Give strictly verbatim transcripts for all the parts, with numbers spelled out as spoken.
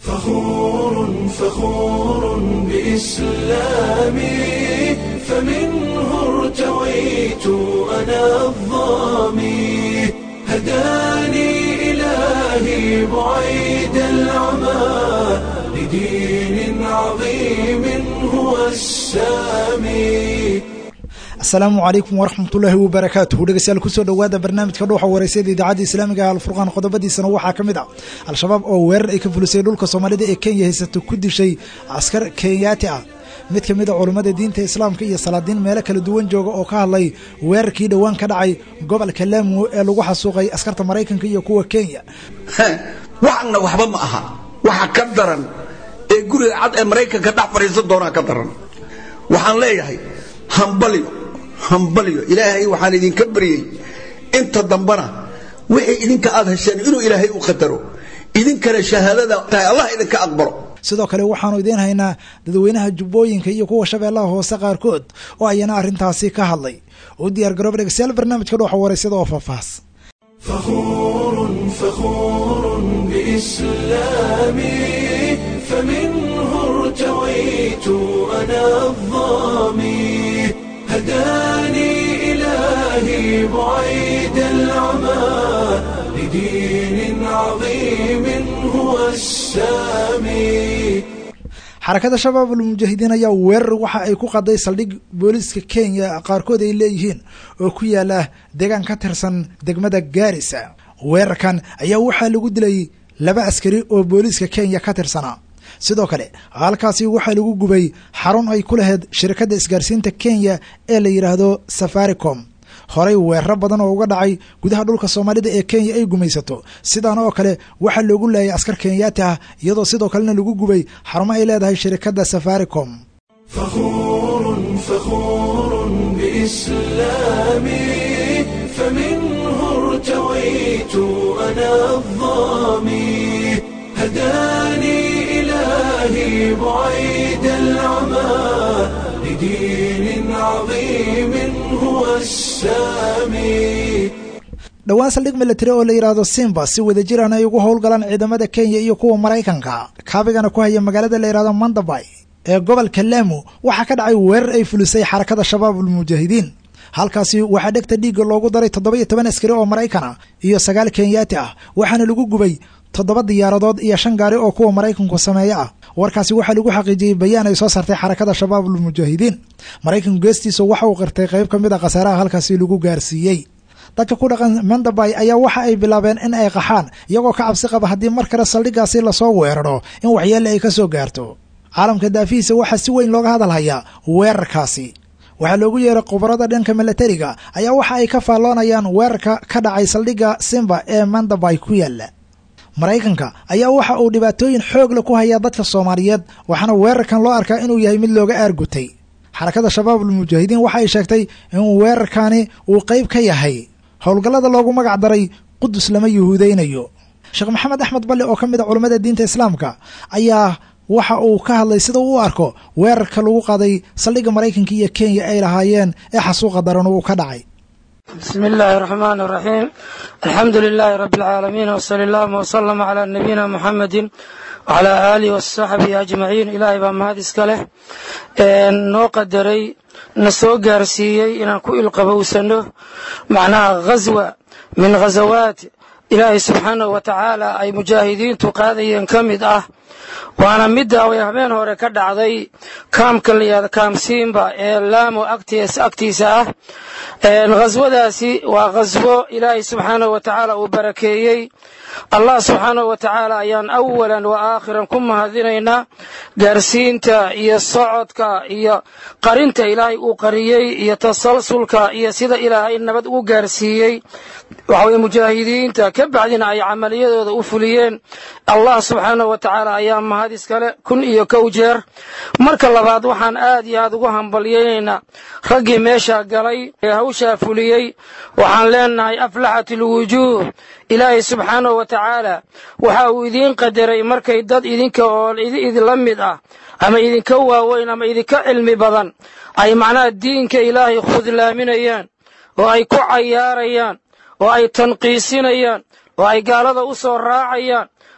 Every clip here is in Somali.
فخور فخور بإسلامي فمنه ارتويت أنا الضامي هداني إلهي بعيد العمى لدين عظيم هو السامي. السلام عليكم ورحمة الله وبركاته. dhegeystayaal ku soo dhawaada barnaamijka dhuuxa wareysada idaacadda Islaamiga ah Al-Furqaan qodobadiisana waxaa kamid ah al-shabaab oo weerar ay ka fulisay dhulka Soomaalida ee Kenya haysato ku dishay askar Kenyaati ah. mid kamid ah culimada diinta Islaamka iyo salaadiin meelo kala duwan jooga oo ka hadlay weerarkii dhawaan ka dhacay gobolka Lamu ee lagu xasuuqay askarta Mareykanka iyo kuwa Kenya. waxna waxba ma aha waxa ka daran ee guriga cad ee Mareykanka dhax fariisan doona ka daran. waxaan leeyahay hambaliyo hambaliyo ilaahay waxaan idin ka bariyay inta dambana wixii idinka aad hesheen inuu ilaahay u qadaro idin kale shahaadada tahay Allah idin ka aqbalo. sidoo kale waxaanu idin haynaa dadweynaha Jubbooyinka iyo kuwa Shabeellaha Hoose qaarkood oo ayana arintaasi ka hadlay. oo diyaar garoob dhegeystayaal barnaamijka dhuuxa wareysada oo faahfaahsan. فخور فخور بإسلامي فمنه ارتويت أنا الضامي هداني إلهي بعيد العمى لدين عظيم هو السامي. xarakada shabaabul mujaahidiin ayaa weerar waxa ay ku qaday saldhig booliska Kenya qaarkood ay leeyihiin oo ku yaala deegaan ka tirsan degmada Gaarisa. weerarkan ayaa waxa lagu dilay laba askari oo booliska Kenya ka tirsanaa. sidoo kale halkaasi waxa lagu gubay xarun ay ku lahayd shirkadda isgaarsiinta Kenya ee la yiraahdo Safaricom. horay weerar badan oo uga dhacay gudaha dhulka Soomaalida ee Kenya ay gumaysato sidaan oo kale waxa loogu leeyay askar Kenyaati ah iyadoo sidoo kalena lagu gubay xarumo ay leedahay shirkadda Safaricom. فخور فخور بإسلامي فمنه ارتويت أنا الضامي هداني إلهي بعيد العمى لدين عظيم هو السامي. dhawaan saldhig military oo la yiraahdo Simba si wada jiraan ay ugu howlgalaan ciidamada Kenya iyo kuwa Mareykanka kaabigana ku haya magaalada la yiraahdo Mandabay ee gobolka Lamu waxa ka dhacay weerar ay fulisay xarakada shabaabul mujaahidiin. halkaasi waxa dhegta dhiiga loogu daray toddoba iyo toban askari oo Mareykan ah iyo sagaal Kenyaati ah waxaana lagu gubay toddoba diyaaradood iyo shan gaari oo kuwa Mareykanku sameeya ah. warkaasi waxa lagu xaqiijiyay bayaan ay soo saartay xarakada shabaabul mujaahidiin. Mareykanku geestiisa waxa uu qirtay qayb kamid ah qasaaraha halkaasi lagu gaarsiiyay. dadka ku dhaqan Mandabay ayaa waxa ay bilaabeen in ay qaxaan iyagoo ka cabsi qaba haddii mar kale saldhigaasi la soo weeraro in waxyeello ay ka soo gaarto. caalamka daafiisa waxa si weyn looga hadalhayaa weerarkaasi. waxa loogu yeeray khubarada dhanka militariga ayaa waxa ay ka faalloonayaan weerarka ka dhacay saldhiga Simba ee Mandabay ku yaala. Mareykanka ayaa waxa uu dhibaatooyin xoog leh ku haya dadka Soomaaliyeed waxaana weerarkan loo arkaa inuu yahay mid looga aargutay. xarakada shabaabul mujaahidiin waxa ay sheegtay in weerarkani uu qayb ka yahay howlgallada loogu magac daray Qudus lama yuhuudeynayo. Sheekh Maxamed Axmed Balle oo kamid ah culimada diinta Islaamka ayaa waxa uu ka hadlay sida uu u arko weerarka lagu qaday saldhigga Mareykanka iyo Kenya ay lahaayeen ee xasuuqa daran uu ka dhacay. بسم الله الرحمن الرحيم الحمد لله رب العالمين وصلى الله وسلم على نبينا محمد وعلى آله وصحبه أجمعين. إلهي بمهد إسكاله نو قدري نسو قارسيي إن كو القبوسنه معناها غزوة من غزوات إلهي سبحانه وتعالى أي مجاهدين تقاضي كمد أه waana midda way habeen hore ka dhacday kaamka liyaada kaam Simba ee Lamu agtiisa agtiisa ah. ee qaswadaasi waa qaswo Ilaahay subhanahu wa ta'ala uu barakeeyay. Allah subhanahu wa ta'ala ayaan awalan wa aakhiran ku mahadinaynaa gaarsiinta iyo socodka iyo qarinta Ilaahay uu qariyay iyo tasalsulka iyo sida Ilaahay nabad u gaarsiiyay. waxa mujaahidiinta ka bacdina ay amaliyadooda u fuliyeen. Allah subhanahu wa ta'ala ayaa mahad iskale kun iyo kow jeer. marka labaad waxaan aad iyo aad ugu hambalyeynaa raggii meesha galay ee hawsha fuliyay. waxaan leenahay aflahatul wujuh. Ilaahay subhanahu wa ta'ala waxa uu idin qadaray markay dad idinka oo idin la mid ah ama idinka waaweyn ama idinka cilmi badan ay macnaha diinka Ilaahay khudlaaminayaan oo ay ku cayaarayaan oo ay tanqiisinayaan oo ay gaalada u soo raacayaan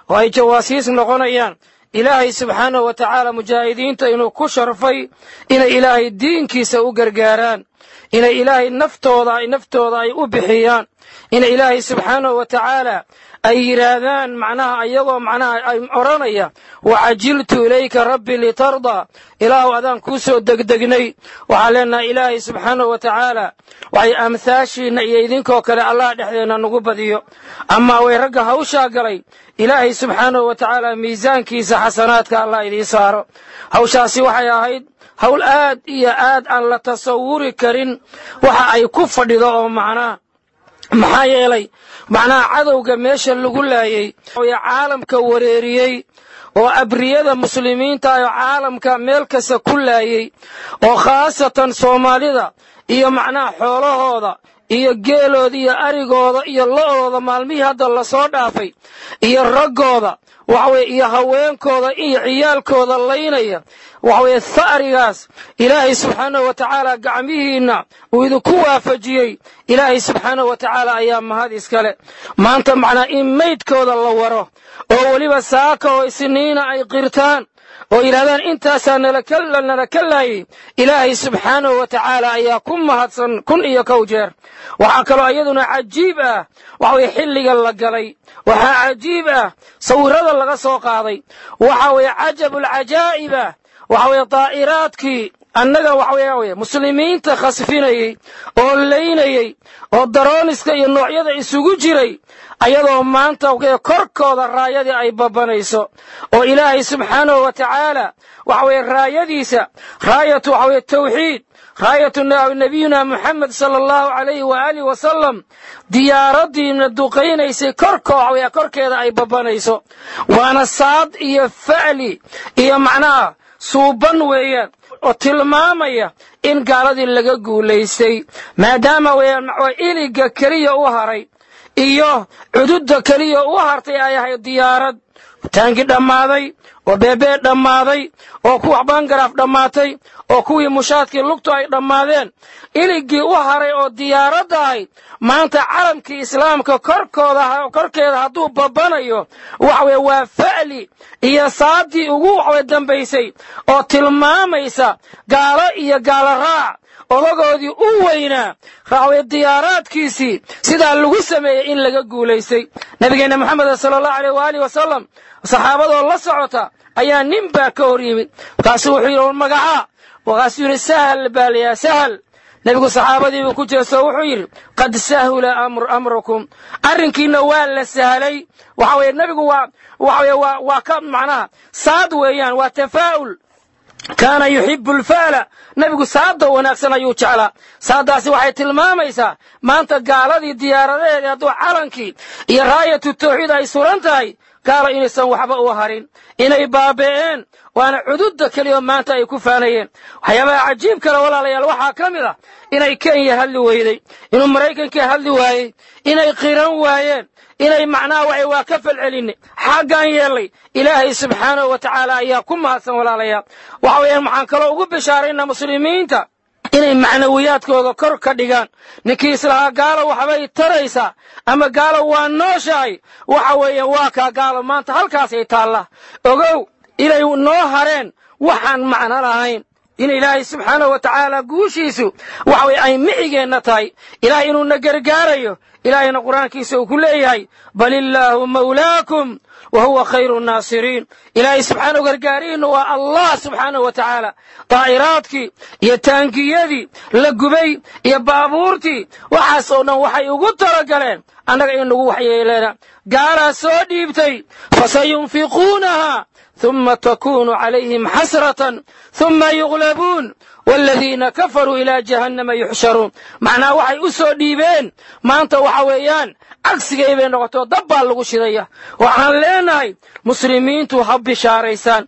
oo ay jawaasiis noqonayaan ilaahay subxaanahu wa tacaala mujaahidiinta inuu ku sharfay inay ilaahay diinkiisa u gargaaraan inay ilaahay naftooda naftooda ay u bixiyaan inay ilaahay subxaanahu wa tacaala ay yidhaahdaan macnaha ayagoo macnaha ay odhanaya wacajiltu ilayka rabbi litardaa ilaahu adaan kuu soo degdegnay waxaan leenahay ilaahay subxaanahu wa tacaala waxay amhaashiinna iyo idinkoo kale allah dhexdeenna nagu badiyo amaa way ragga hawshaa galay ilaahay subxaanahu wa tacaala miisaankiisa xasanaadka allah idiin saaro hawshaasi waxay ahayd hawl aad iyo aad aan la tasawuri karin waxa ay ku fadhido oo macnaha maxaa yeelay macnaha cadowga meesha lagu laayay oo caalamka wareeriyey oo abriyada muslimiinta oo caalamka meel kasta ku laayay oo khaasatan Soomaalida iyo macnaha xoolahooda iyo geelooda iyo arigooda iyo lo'dooda maalmihii hadda la soo dhaafay iyo raggooda waxaway iyo haweenkooda iyo ciyaalkooda laynaya waxaway saarigaas ilaahay subxaanahu wa tacaala gacmihiina uu idinku waafajiyey ilaahay subxaanahu wa tacaala ayaa mahad iskale maanta macnaa in maydkooda la waro oo weliba saaka oo isniina ay qirtaan oo yidhahdaan intaasaa nala ka laayay ilaahay subxaanahu wa tacaala ayaa ku mahadsan kun iyo kow jeer waxaa kaloo iyaduna cajiib ah waxaway xilliga la galay waxaa cajiib ah sawirada laga soo qaaday waxa weeye cajabulcajaa'ib ah waxa weeye daa'iraadkii annaga waxa weeye muslimiinta khasfinayay oo laynayay oo darooniska iyo noocyada isugu jiray ayadoo maanta korkooda raayadii ay babanayso oo ilaahay subxaanahu wa tacaala waxa weeye raayadiisa raayatu waxa weeye tawxiid raayatu nabiyuna muxamed sala allahu calayhi waaalihi wasalam diyaaradiina duqaynaysay korkooda korkeeda ay babanayso waana saad iyo fa'li iyo macnaha suuban weeyaan oo tilmaamaya in gaaladii laga guulaystay maadaama weeyaan iliga keliya u haray iyo cududda keliya u hartay ay ahayd diyaarad taangi dhammaaday oo beebee dhammaaday oo kuwa bangaraaf dhammaatay oo kuwii mushaadkii lugtu ay dhammaadeen iligii u haray oo diyaaradda ahayd maanta calamkii islaamka korkooda korkeeda hadduu babanayo waxaweye waa fa'li iyo saadii ugu waxaweye dambaysay oo tilmaamaysa gaalo iyo gaalo raac odagoodii u weynaa waxaweye diyaaraadkiisii sidaa lagu sameeyey in laga guulaystay nabigeenna moxamed sala allahu alayh waalihi wasalam saxaabadoo la socota ayaa nin baa ka hor yimid markaasuu wuxuu yidhi magacaa markaasuu yidhi sahal baa layaa sahal nebigu saxaabadii buu ku jeesto wuxuu yidhi qad sahula amrukum arrinkiina waa la sahlay waxa weeye nebigu waa waxa weeye waa waa ka macnaha saad weeyaan waa tafaa'ul kaana yuxibu alfaala nebigu saada wanaagsan ayuu jeclaa saadaasi waxay tilmaamaysaa maanta gaaladii diyaaradaheedii hadduu calankii iyo raayatu tawxiid ay suran tahay gaalo inaysan waxba u harin inay baabe'een waana cududda keliya maanta ay ku faanayeen waxyaabaha cajiib kale walaalayaal waxaa ka mid ah inay kenya hadli weyday inuu maraykankii hadli waayey inay qiran waayeen inay macnaha waxay waa ka falcelinay xaggan yeelay ilaahay subxaanahu wa tacaala ayaa ku mahadsan walaalayaal waxa weeyaan waxaan kaloo ugu bishaaraynaa muslimiinta inay macnawiyaadkooda kor ka dhigaan ninkii islahaa gaalo waxbay taraysaa ama gaalo waa nooshahay waxa weeye waa kaa gaalo maanta halkaasay taallaa ogow inay noo hareen waxaan macno lahayn in ilaahay subxaanahu wa tacaala guushiisu waxa weeye ay micigeenna tahay ilaahay inuuna gargaarayo ilaahayna qur-aankiisa uu ku leeyahay bal illaahu mawlaakum wa huwa khayru nnaasiriin ilaahay subxaanahu gargaarihiinna waa allah subxaanahu wa tacaala daa'iraadkii iyo taangiyadii la gubay iyo baabuurtii waxaas oo dhan waxay ugu talagaleen annaga inagu waxyeeleena gaalaa soo dhiibtay fasayunfiquunaha ثم تكون عليهم حسرة ثم يغلبون والذين كفروا إلى جهنم يحشرون معناه وحي أسو ديبين ما أنت وحويان عكس جايبين نغطو دبا لغو شرية وحان ليناي مسلمين تحب شاريسان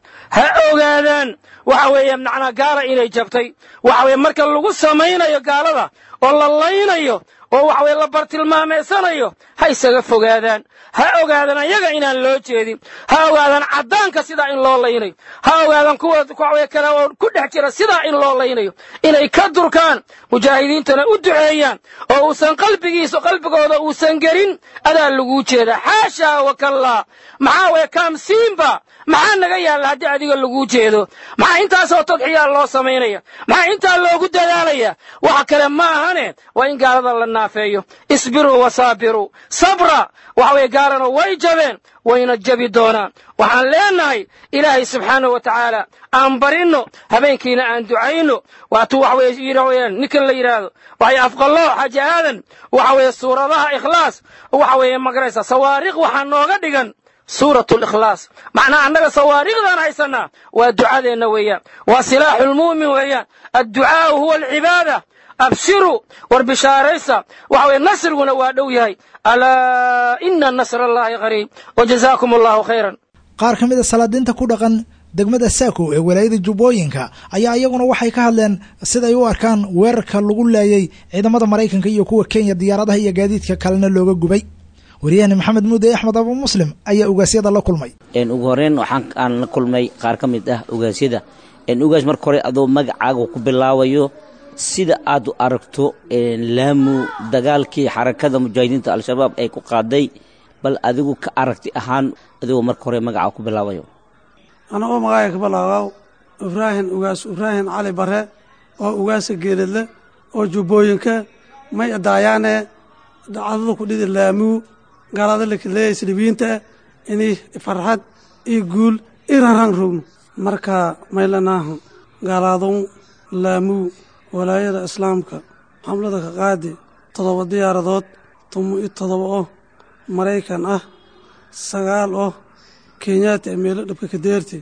هؤلاء وحويان معنا قارة إلي جبتي وحويان مركا لغو سمين يا قارة والله اللين يو oo waxa way la bartilmaameysanayo hay isaga fogaadaan ha ogaadaan ayaga inaan loo jeedin ha ogaadaan cadaanka sida in loo leeyay ha ogaadaan kuwa waxa way kala oo ku dhex jira sida in loo leeyay laynayo inay ka durkaan mujaahidiintana u duceeyaan oo uusan qalbigiisa qalbigooda uusan gelin adaa lagu jeeda xaasha wa kallaa maxaa way kaamsiinba maxaa naga yaala haddii adiga lagu jeedo maxaa intaasoo tadxiyaa loo samaynaya maxaa intaa loogu dadaalaya waxa kale ma ahane waa in gaalada la naafeeyo isbiruu wasaabiru sabra waxa way gaalana way jabeen wayna jabi doonaan waxaan leenahay ilaahay subxaanahu wa tacaala aan barino habeenkiina aan ducayno waatuu waxa way yidhaahayaan ninkan la yidhaahdo waxay afqalloo xaji aadan waxa weeye suuradaha ikhlaas waxa weeye magaraysa sawaariikh waxaa nooga dhigan سورة الإخلاص معنى أنك صواريخ ذا نحسنا والدعاء ذي النوية وسلاح المؤمن وهي الدعاء هو العبادة أبشروا والبشاريسة وهو النصر ونوادوه ألا إن النصر الله قريب وجزاكم الله خيرا qaar ka mid a salaadiinta ku dhaqan degmada Saako ee walaayada Jubbooyinka ayaa iyaguna waxay ka hadleen sida ay u arkaan weerarka lagu leeyay ciidamada Mareykanka iyo kuwa Kenya diyaaradaha iyo gaadiidka kalena looga gubay wariyahana maxamed muude axmed abu muslim ayaa ugaasyada la kulmay een ugu horeen waxaan aan la kulmay qaar ka mid ah ugaasyada een ugaas marka hore adoo magacaaga ku bilaawayo sida aad u aragto een laamu dagaalkii xarakada mujaahidiinta al-shabaab ay ku qaaday bal adigu ka aragti ahaan adoo marka hore magacaaga ku bilaawayo ana oo magacaaga ka bilaawaw ibraahim ugaas ibraahim cali bare oo ugaasa geeladle oo Jubbooyinka may adaayane dacadada ku dhidi laamu gaalada la kaleeyay silibiinta inay farxad iyo guul irarang rugno marka maylanaha gaaladu laamu walaayada islaamka xamlada ka qaadi todoba diyaaradood tumo todoba oo Mareykan ah sagaal oo Kenyaati meel dhabka ka deertay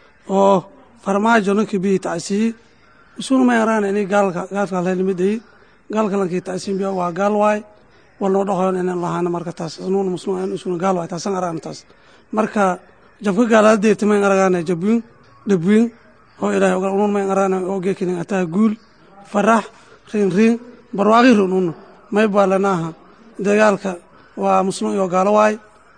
oo farmaajo ninka bii taasii usuna ma yaraan inay gaalka gaalka la limidey gaalka lankii taasiin biyo waa gaal waay walno dhaxoon inaan lahaana marka taas sunuun muslimaan usuna gaal waay taasan araan taas marka jabka gaalada deetay aragana jabin dhabin oo ilaahay ogal uun ma araan oo geekin ataa guul farax rin rin barwaaqi runun may balanaha dagaalka waa muslim iyo gaal waay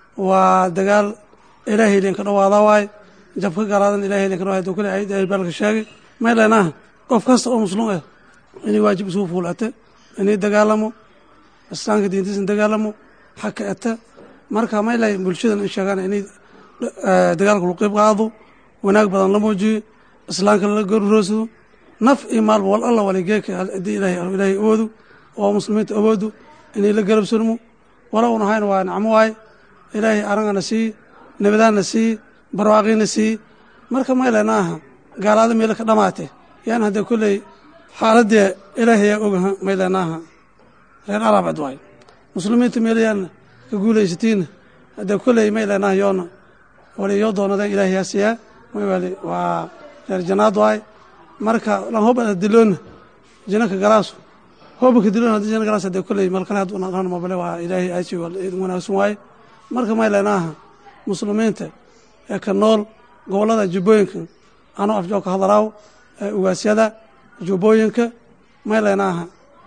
waa dagaal ilaahay leen ka dhawaada waay jabka gaaladan ilaahay leen ka dhawaada kale ay ay balka sheegay may leenaha qof kasta oo muslim ah inay waajib soo fuulata inay dagaalamo islaamka diintiisa dagaalamo xaq ata marka may lay bulshada in sheegan inay dagaalka lagu qayb qaado wanaag badan la muujiyo islaamka la gororooso naf imaal wal alla waligeeka hadii ilaahay ilaahay oodu oo muslimiinta awoodu inay la garab sulmo wala una hayna waa nacmo waay ilaahay aragana si nabadana si barwaaqina si marka may leenaha gaalada meel ka dhamaatay yaan hada kulay xaaladda ilaahay ogaha may leenaha reer arab adwaay muslimiinta meel yaan ka guuleysteen hada kulay may leenaha yoona wala yoo doonada ilaahay asiya may wali waa reer janaad waay marka la hoba diloon janaka galaas hoba ka diloon hada janaka galaas hada kulay mal kala haduna ran ma bale waa ilaahay ayci wal wanaagsan waay marka may leenaha muslimiinta ee ka nool gobolada Jubbooyinka ano afjoo ka hadalaaw ugaasyada Jubbooyinka may leenaha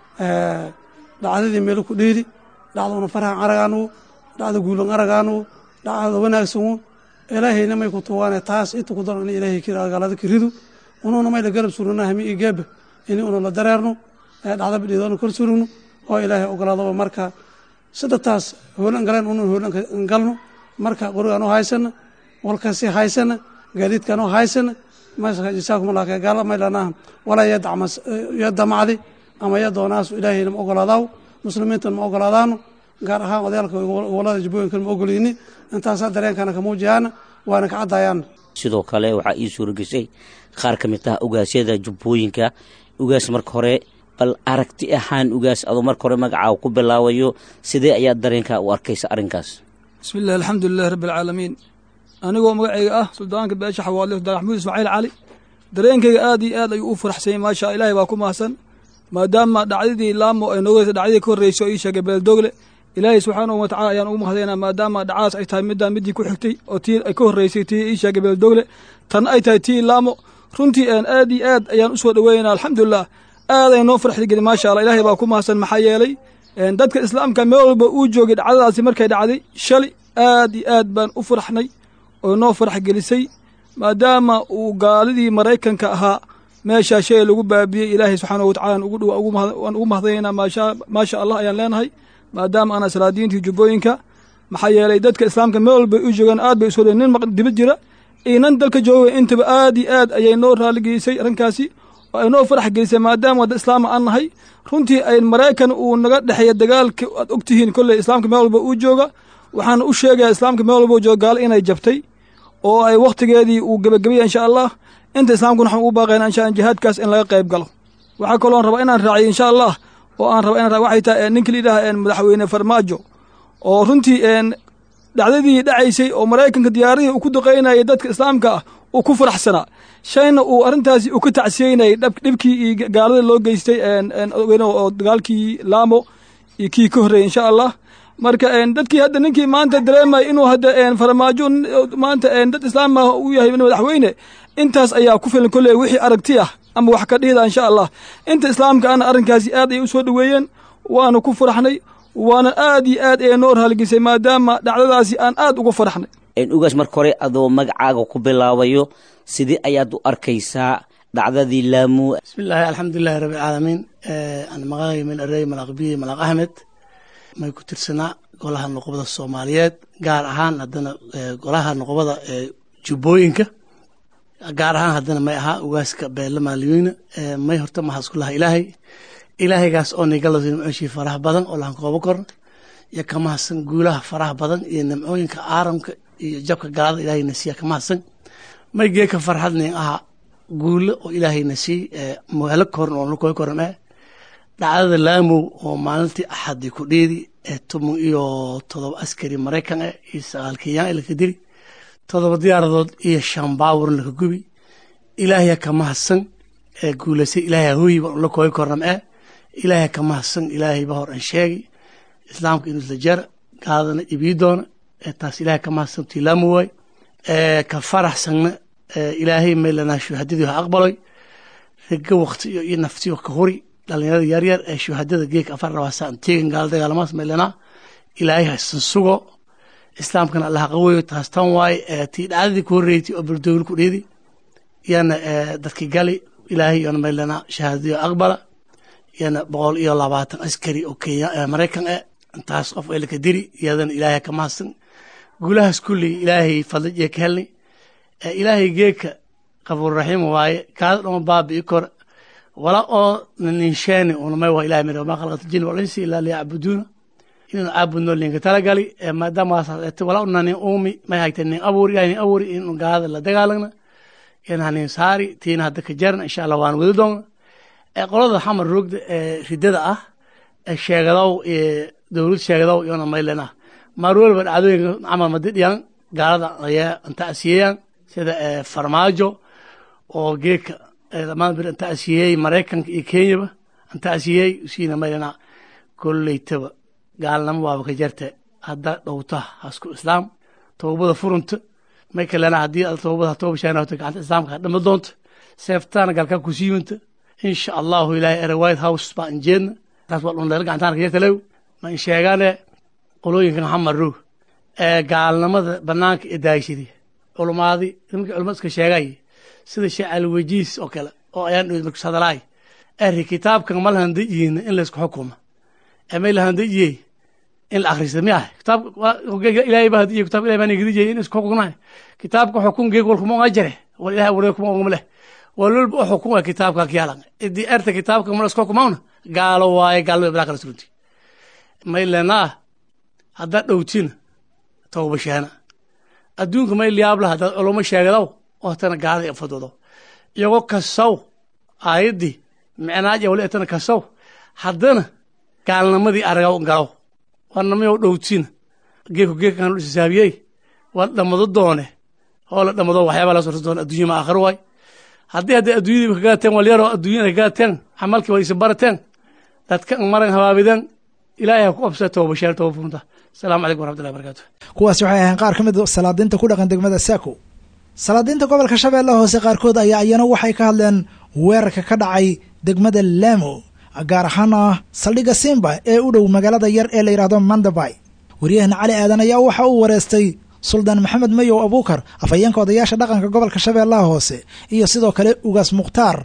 ee dhacdadii meel ku dheeri dhacdona faraha aragaanu dhacdo guulan aragaanu dhacdo wanaagsan ilaahayna may ku tuwaane taas inta ku daran ilaahay kira galada kiridu unoona may la galab surnaha mi igab in unoona la dareerno dhacdo bididona kor surno oo ilaahay ogolaado marka sadataas hoolan galeen unu hoolan galno marka qorigan oo haysan walkaasi haysan gaadiidkan oo haysan masha jisaakum allah ka gaala maylana wala yad'am yad'amadi ama yadoonaas ilaahayna ogolaado muslimiinta ma ogolaadaan gaar ahaan odayalka gobolada Jubbooyinka ma ogolini intaas dareenkana ka muujiyaan waana ka cadayaan sidoo kale waxa ii suura gashay qaar ka mid ah ugaasyada Jubbooyinka ugaas marka hore bal aragti ahaan ugaas adoo marka hore magacaaga ku bilaawayo sidee ayaa dareenka u arkaysa arinkaas bismillaah alxamdulillaah rabbil caalamiin anigoo magacayga ah suldaanka beesha xawaadle Maxamuud Ismaaciil Cali dareenkayga aad iyo aad ayuu u faraxsay maasha ilaahay baa ku mahadsan maadaama dhacdadii laamo ay noogaysa dhacdadii ka horeysay oo ii sheegay beeldogle ilaahay subxaanahu wa tacaala ayaan ugu mahadnaynaa maadaama dhacaas ay tahay midaan midii ku xigtay oo tii ay ka horeysay tii ii sheegay beeldogle tan ay tahay tii laamo runtii aan aad iyo aad ayaan u soo dhaweynaa alxamdulillaah aad ay noo farxad gelin maasha Allah ilaahay baa ku mahadsan maxaa yeelay dadka islaamka meel walba uu joogay dhacdadaasi markay dhacday shalay aad iyo aad baan u faraxnay oo noo farax gelisay maadaama uu gaaladii Mareykanka ahaa meeshaa shay lagu baabiyey ilaahay subxaanahu watacala ugu dhow waan ugu mahadinaynaa maasha maasha allah ayaan leenahay maadaama ana salaadiintii jubbooyinka maxaa yeelay dadka islaamka meel walbay u joogaan aad bay usoo dheen nin dibad jira iyo nin dalka jooga intaba aad iyo aad ayay noo raaligelisay arrinkaasi oo ay noo farax gelisay maadaama wadda islaama aan nahay runtii ay maraykan uu naga dhexeeya dagaalka aad og tihiin kolley islaamka meel walba uu jooga waxaan u sheegayaa islaamka meel walba uu jooga gaalo inay jabtay oo ay wakhtigeedii uu gebagabaya insha allah inta islaamkuna waxaan ugu baaqaynaa insha allah jihaadkaas in laga qayb galo waxaa kaloon rabaa inaan raaciyo insha allah oo aan raba inaan waxay tahay ninka lidhaha madaxweyne farmaajo oo runtii dhacdadii dhacaysay oo maraykanka diyaaradii uu ku duqaynayay dadka islaamka ah uu ku faraxsanaa shayna uu arrintaasi uu ka tacsiyeynayay dhibkii iyo gaalada loo geystay oo dagaalkii laamo iyo kii ka horreeyey insha allah marka dadkii hadda ninkii maanta dareemaya inuu hadda farmaajo maanta dad islaama u yahay madaxweyne intaas ayaa ku filan kolley wixii aragti ah ama wax ka dhihida insha allah inta islaamka ana arrinkaasi aad ay u soo dhoweeyeen waana ku faraxnay waana aad iyo aad ee noo raaligisay maadaama dhacdadaasi aan aad uga faraxnay ugaas marka hore adoo magacaaga ku bilaabayo sidii ayaad u arkaysaa dhacdadii laamu bismillahi alxamdulilahi rabbi alcaalamiin aan magacay min arey malaq biye malaq axmed may ku tirsanaa golaha noqobada soomaaliyeed gaar ahaan haddana golaha noqobada ee jubbooyinka gaar ahaan haddana may ahaa ugaaska beelle maaliyeyne may horta maxaa isku lahaa ilaahay ilaahaygaas oo nigala nimcooshii faraha badan oo lahan koobo korn iyo ka mahadsan guulaha faraha badan iyo nimcooyinka caaramka iyo jabka gaalada ilaahayna siiya ka mahadsan may geeka farxad nin ahaa guulo oo ilaahayna sii mohelo korn oo nakooy korn eh dhacdada laamow oo maalintii axadii ku dheedi ee toban iyo todoba askari maraykan eh iyo sagaal kenyaan laka dili todoba diyaaradood iyo shan baawurn laka gubi ilaahaya ka mahadsan ee guulaysay ilaahay hooyiba la kooy kornam eh ilaahay ka mahadsan ilaahay ba hor aan sheegi islaamka inuu isla jara gaadana ibii doona ee taas ilaahay ka mahadsan tilaamu waay ee ka faraxsanna ilaahay meelanaa shuhadadii ha aqbalay riga waqti iyo naftiyo ka hori dhalinyarada yaryar ee shuhadada geeka afar rawaasaan teegan gaal dagaalamaas meelanaa ilaahay hasan sugo islaamkana allah qaweeyo taas tan waay tii dhacdadii ku horreeytay oo burdowil ku dheedi yana dadkii gali ilaahay yana meelanaa shahaadadiyo aqbala yana boqol iyo labaatan askari oo kenya maraykan eh intaas qof ee laka diri iyadana ilaahay ka mahadsan guulahaas kulli ilaahay fadli iyo ka helnay ilaahay geeka qabuur raxiim waaye kaada dhoma baabi'i kor wala oo ninsheeni unamay waa ilahay mira maa khalaqat jin wal insi ilaa liyacbuduuna inuu caabudno linka talagali maadaama wala una nin uumi may hayta nin abuuri ilahay nin abuuri inu gaada la dagaalagna yana nin saari tiina hadda ka jarna insha allah waan wadi doona qolada xamar roogda ee ridada ah ee sheegadow ee dowlad sheegadow iyona maylena marwalba dhacdooyinka camal madidiyaan gaalada ayaa inta asiyayaan sida farmaajo oo geeka dhamaan bir inta asiyay maraykanka iyo kenyaba inta asiyay siina maylena kolleytaba gaalnimo waaba ka jarta hadda dhowta hasku islaam toobada furunta may kalena haddii toobada toobashaana gacanta islaamka dhama doonta seeftaana galka ku siimanta إن شاء الله إلهي إلى وايت هاوس بان جينا تاسوال أن لرجع عن تانك يتلو ما إن شاء قولوا كان محمد روح قال لما بناك إدايشي دي قولوا ماضي يمكن المسك شيء سيد الشيء الوجيس أو كلا أو أيان نقول صدراي أهل كتاب كان مال هنديين إن لسك حكومة أميل هنديين إن الآخر سمياه كتاب إلهي بهدي كتاب إلهي بني جديد إن لسك حكومة كتاب كحكوم جيقول كم أجره والإله وريكم أمله ولول حكومة كتابك كيالان إدي أرت كتابك مرسكوك ماونا قالوا واي قالوا بلاك رسولتي ما إلنا هذا دوتين توبة شهنا أدونك ما اللي يابله هذا علوم الشيء وقتنا قاعد يفضلوا يقول كسو عايدي معنا جوله أتنا كسو حدنا قالنا ما دي أرجعوا قالوا وانا ما يودوتين جيكو جيك كانوا السابيي ولا مضدونه ولا لما ضوا حياة ولا صرت دون الدنيا ما آخر واي haddii hadday adduunyadii kaga teen walyaro adduunyada kaga teen xamalkii way isbarateen dadka maran habaabideen ilaahay ha ku qabsa tooba sheer tooba funta asalaamu calaykum waraxmatullahi wabarakaatu kuwaasi waxay ahayn qaar ka mid salaadiinta ku dhaqan degmada saako salaadiinta gobolka shabeelle hoose qaarkood ayaa iyana waxay ka hadleen weerarka ka dhacay degmada laamo gaar ahaana saldhigga simba ee u dhow magaalada yar ee la yidhaahdo mandabay wariyahana cali aadan ayaa waxa uu wareystay suldaan maxamed mayow abuukar afhayeenka odayaasha dhaqanka gobolka shabeellaha hoose iyo sidoo kale ugaas mukhtaar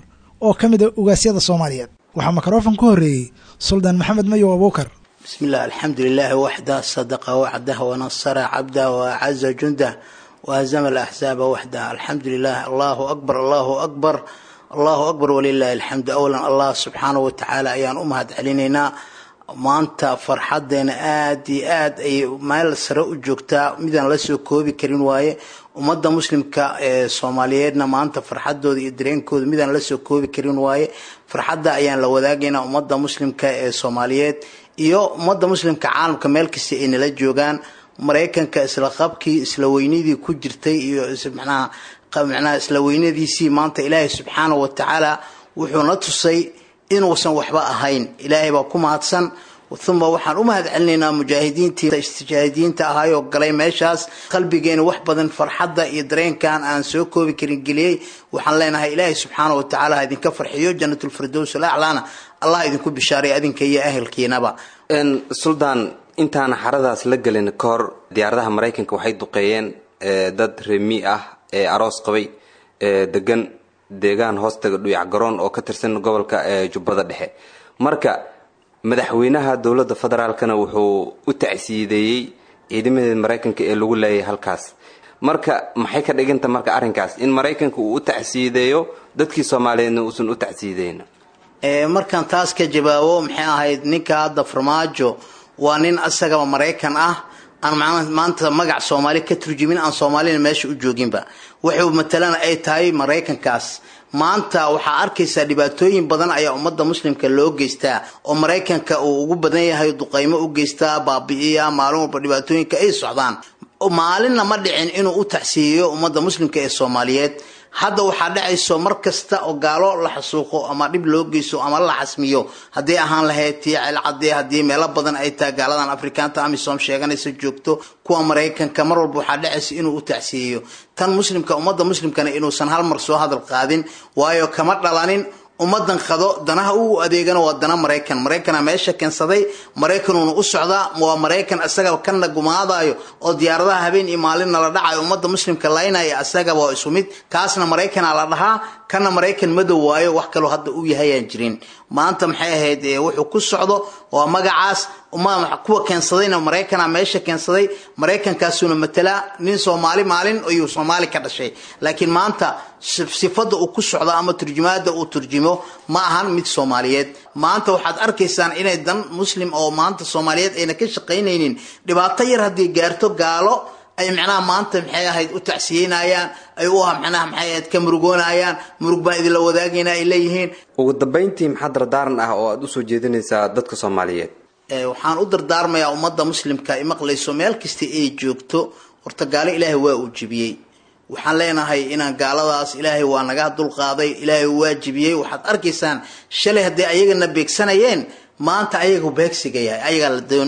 oo ka mid a ugaasyada soomaaliyeed waxaa mikrofon ku horreeyey suldaan maxamed mayow abuukar بسم الله الحمد لله وحده صدق وعده ونصر عبده وأعز جنده وهزم الأحزاب وحده الحمد لله الله أكبر الله أكبر الله أكبر ولله الحمد أولا الله سبحانه وتعالى أيان أمهد علينا ما أنت فرحتنا آدي آد أي مال سرق جوكتا ميدان لسه كوبي كرين واي ومدة مسلم كصوماليين ما أنت فرحت دو يدرين كود ميدان لسه كوبي كرين واي فرحت أيان لو ذاقنا ومدة مسلم كصوماليين iyo umada muslimka caalamka meel kasta ay nala joogaan Mareykanka isla qabkii isla weynidii ku jirtay iyo macnaha qabnaa isla weynadiisii maanta Ilaahay subhanahu wa ta'ala wuxuu na tusay inuusan waxba ahayn Ilaahay baa ku mahadsan thumma waxaan u mahad celinaa mujaahidiinta istijaahidiinta ahaayo galay meeshaas qalbigeena wax badan farxadda iyo dareenkan aan soo koobi karin galiyay waxaan leenahay Ilaahay subhanahu wa ta'ala idinka farxiyo jannatul firdaws al-a'la الله idinku bishaaray adinka iyo ahlkiinaba in sultan intaan xaradaas la galin koor diyaaradaha Mareykanka waxay duqeeyeen dad reemi ah ee aroos qabay degan deegaan hoostaga dhuyac garoon oo ka tirsan gobolka Jubbada Dhexe marka madaxweynaha dawladda federaalkana wuxuu u tacsiideeyay ciidamada Mareykanka ee lagu leeyahay halkaas marka maxay ka dhiganta marka arrinkaas in Mareykanka uu u tacsiideeyo dadkii Soomaaliyeedna uusan u tacsiideyn ee markaan taas ka jawaabo maxay ahayd ninka hadda farmaajo waa nin asaga Mareykan ah aan maanta magac Soomaali ka turjumin aan Soomaalina meesha u jooginba wuxuu matalan ay tahay Mareykankaas maanta waxa arkaysaa dhibaatooyin badan ayaa umada muslimka loo geystaa oo Mareykanka uu ugu badan yahay duqeymo u geystaa baabi'iya maalin walba dhibaatooyinka ay socdaan oo maalinna ma dhicin inuu u tacsiiyo umada muslimka ee Soomaaliyeed hadda waxa dhacayso markasta oo gaalo la xasuuqo ama dib loo geyso ama la xasmiyo hadii ahaan lahayd tiicil cadee hadii meel badan ay taa gaaladan Afrikaanta ama Soom sheeganayso joogto kuwa Mareykanka mar walba waxa dhacayso inuu u tacsiiyo tan muslimka umada muslimkana inuu san hal mar soo hadal qaadin waayo kama dhalanin umadan qado danaha uu adeegana waa dana Mareykan Mareykan meesha keensaday Mareykan uu u socdaa waa Mareykan asaga kana gumaadayo oo diyaaradaha habeen iyo maalin la dhacayo umada muslimka laynaya asaga waa isu mid kaasna Mareykan la dhahaa kana Mareykan madow waayo wax kale hadda uu yahay aan jirin maanta maxay ahayd wuxuu ku socdo waa magacaas uma kuwa keensadayna Mareykan meesha keensaday Mareykan kaasuna matala nin Soomaali maalin oo Soomaali ka dhashay laakiin maanta sifada uu ku socdo ama turjumaada uu turjimo ma ahan mid Soomaaliyeed maanta waxaad arkaysaan inay dan muslim oo maanta Soomaaliyeed ayna ka shaqeynaynin dhibaato yar hadii gaarto gaalo ay macnaha maanta maxay ahayd u tacsiinayaan ay u ah macnaha maxay ahayd ka murugoonayaan murug baa idin la wadaagayna ay leeyihiin ugu dambeyntii maxaa dardaaran ah oo aad u soo jeedinaysaa dadka Soomaaliyeed ee waxaan u dardaarmayaa umada muslimka ay maqlayso meel kasta ay joogto horta gaalo Ilaahay waa u jibiyay waxaan leenahay inaan gaaladaas Ilaahay waa naga dul qaaday Ilaahay waa jibiyay waxaad arkaysaan shalay hadii ayagana beegsanayeen maanta ayagu beegsigaya ayaga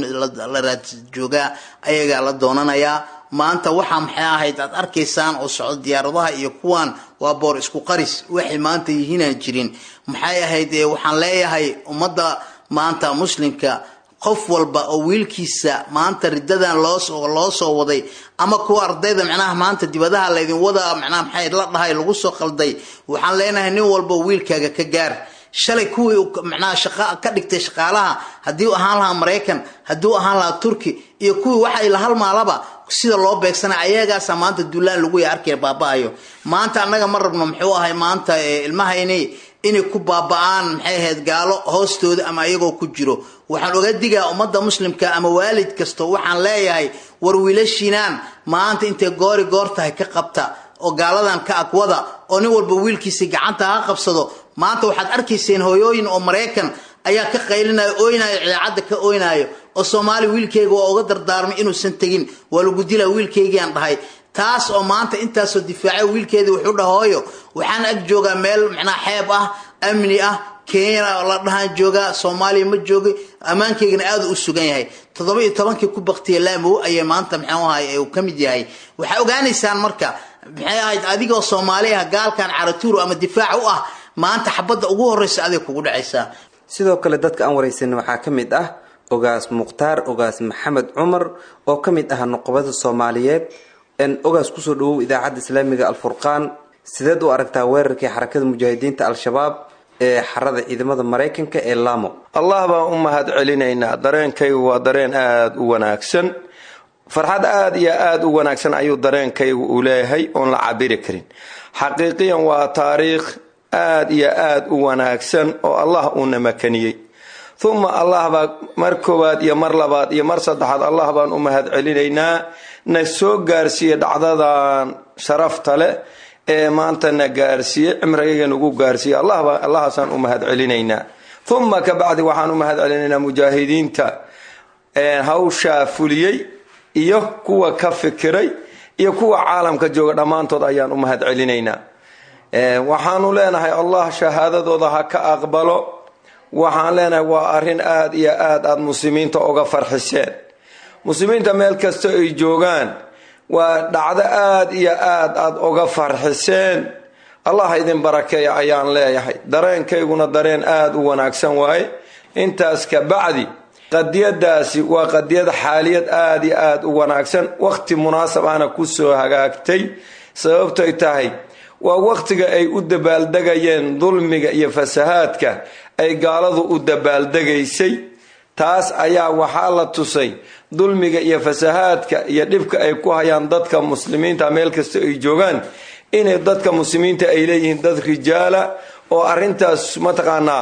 la raad jooga ayaga la doonanaya maanta waxa maxay ahayd aad arkaysaan oo socod diyaaradaha iyo kuwan waa boor isku qaris wixii maanta yihiin jirin maxay ahayd waxaan leeyahay umada maanta muslimka qof walba oo wiilkiisa maanta ridadan loo soo loo soo waday ama kuwa ardayda macnaha maanta dibadaha la idin wada macnaha maxay la dhahay lagu soo qalday waxaan leenahay nin walba wiilkaaga ka gaar shalay kuwii macnaha shaqo ka dhigtay shaqaalaha hadii ahaan laha Mareykan hadii ahaan laha Turki iyo kuwii waxa ay la halmaalaba sida loo beegsanay ayagaas maanta duulaan lagu yaarkay baabaayo maanta anaga ma rabno muxuu ahay maanta ilmahaynay inay ku baabaan maxay ahayd gaalo hoostooda ama ayagoo ku jiro waxaan oga digaa umada muslimka ama waalid kasto waxaan leeyahay war wiilashiinaan maanta intee goori goortahay ka qabta oo gaaladan ka aqwada oo nin walba wiilkiisa gacanta ha qabsado maanta waxaad arkayseen hooyooyin oo Mareykan ayaa ka qaylinay ooynayo ciidada ka ooynayo oo Soomaali wiilkeyga waa uga dardaarmay inuu san tagin waa lagu dilaa wiilkeyga aan dhahay taas oo maanta intaas oo difaacay wiilkeedii wuxuu dhahooyo waxaan ag joogaa meel macnaa xeeb ah amni ah Kenya la dhahan jooga Soomaaliya ma joogi amaankeygana aad u sugan yahay toddoba iyo toban-kii ku baqtiyay Lamu ayay maanta maxay ahay uu kamid yahay waxa ogaanaysaan marka maxay ahayd adigoo Soomaaliya gaalkan caratuur ama difaac u ah maanta xabada ugu horeysa adeeg kugu dhacaysa sidoo kale dadka aan wareysan waxa kamid ah ogaas Muqtaar ogaas Maxamed Umar oo kamid ah nuqbada Soomaaliyeed in ogaas ku soo dhaw idaacada Islaamiga Al Furqaan sideed u aragtaa weerarkii xarakada mujaahidiinta Al-Shabaab ee xarada ciidamada Mareykanka ee Laamo. Allah baan u mahad celinaynaa. dareenkaygu waa dareen aad u wanaagsan. farxad aad iyo aad u wanaagsan ayuu dareenkaygu u leeyahay oon la cabiri karin. xaqiiqiyan waa taariikh aad iyo aad u wanaagsan oo Allah uu namakaniyay. thumma Allah baa mar koowaad iyo mar labaad iyo mar saddexaad Allah baan u mahad celinaynaa na soo gaarsiiyay dhacdadan sharafta leh ee maanta na gaarsiiyay cimrigeena ugu gaarsiiyay. Allah baa Allahsan u mahad celinaynaa. thumma ka bacdi waxaan u mahad celinaynaa mujaahidiinta ee hawsha fuliyay iyo kuwa ka fikiray iyo kuwa caalamka jooga dhamaantood ayaan u mahad celinaynaa. ee waxaanu leenahay Allah shahaadadooda ha ka aqbalo. waxaan leenahay waa arin aad iyo aad aad muslimiinta uga farxiseen. muslimiinta meel kasta ay joogaan waa dhacdo aad iyo aad aad uga farxiseen. Allah idin barakeeyo ayaan leeyahay. dareenkayguna dareen aad u wanaagsan waaye. intaas ka bacdi qadiyadaasi waa qadiyad xaaliyad aad iyo aad u wanaagsan waqti munaasab ahna ku soo hagaagtay. sababtay tahay waa waqtiga ay u dabaaldegayeen dulmiga iyo fasahaadka ay gaaladu u dabaaldegaysay. taas ayaa waxaa la tusay dulmiga iyo fasahaadka iyo dhibka ay ku hayaan dadka muslimiinta meel kasta ay joogaan inay dadka muslimiinta ay leeyihiin dad rijaala oo arintaas mataqaanaa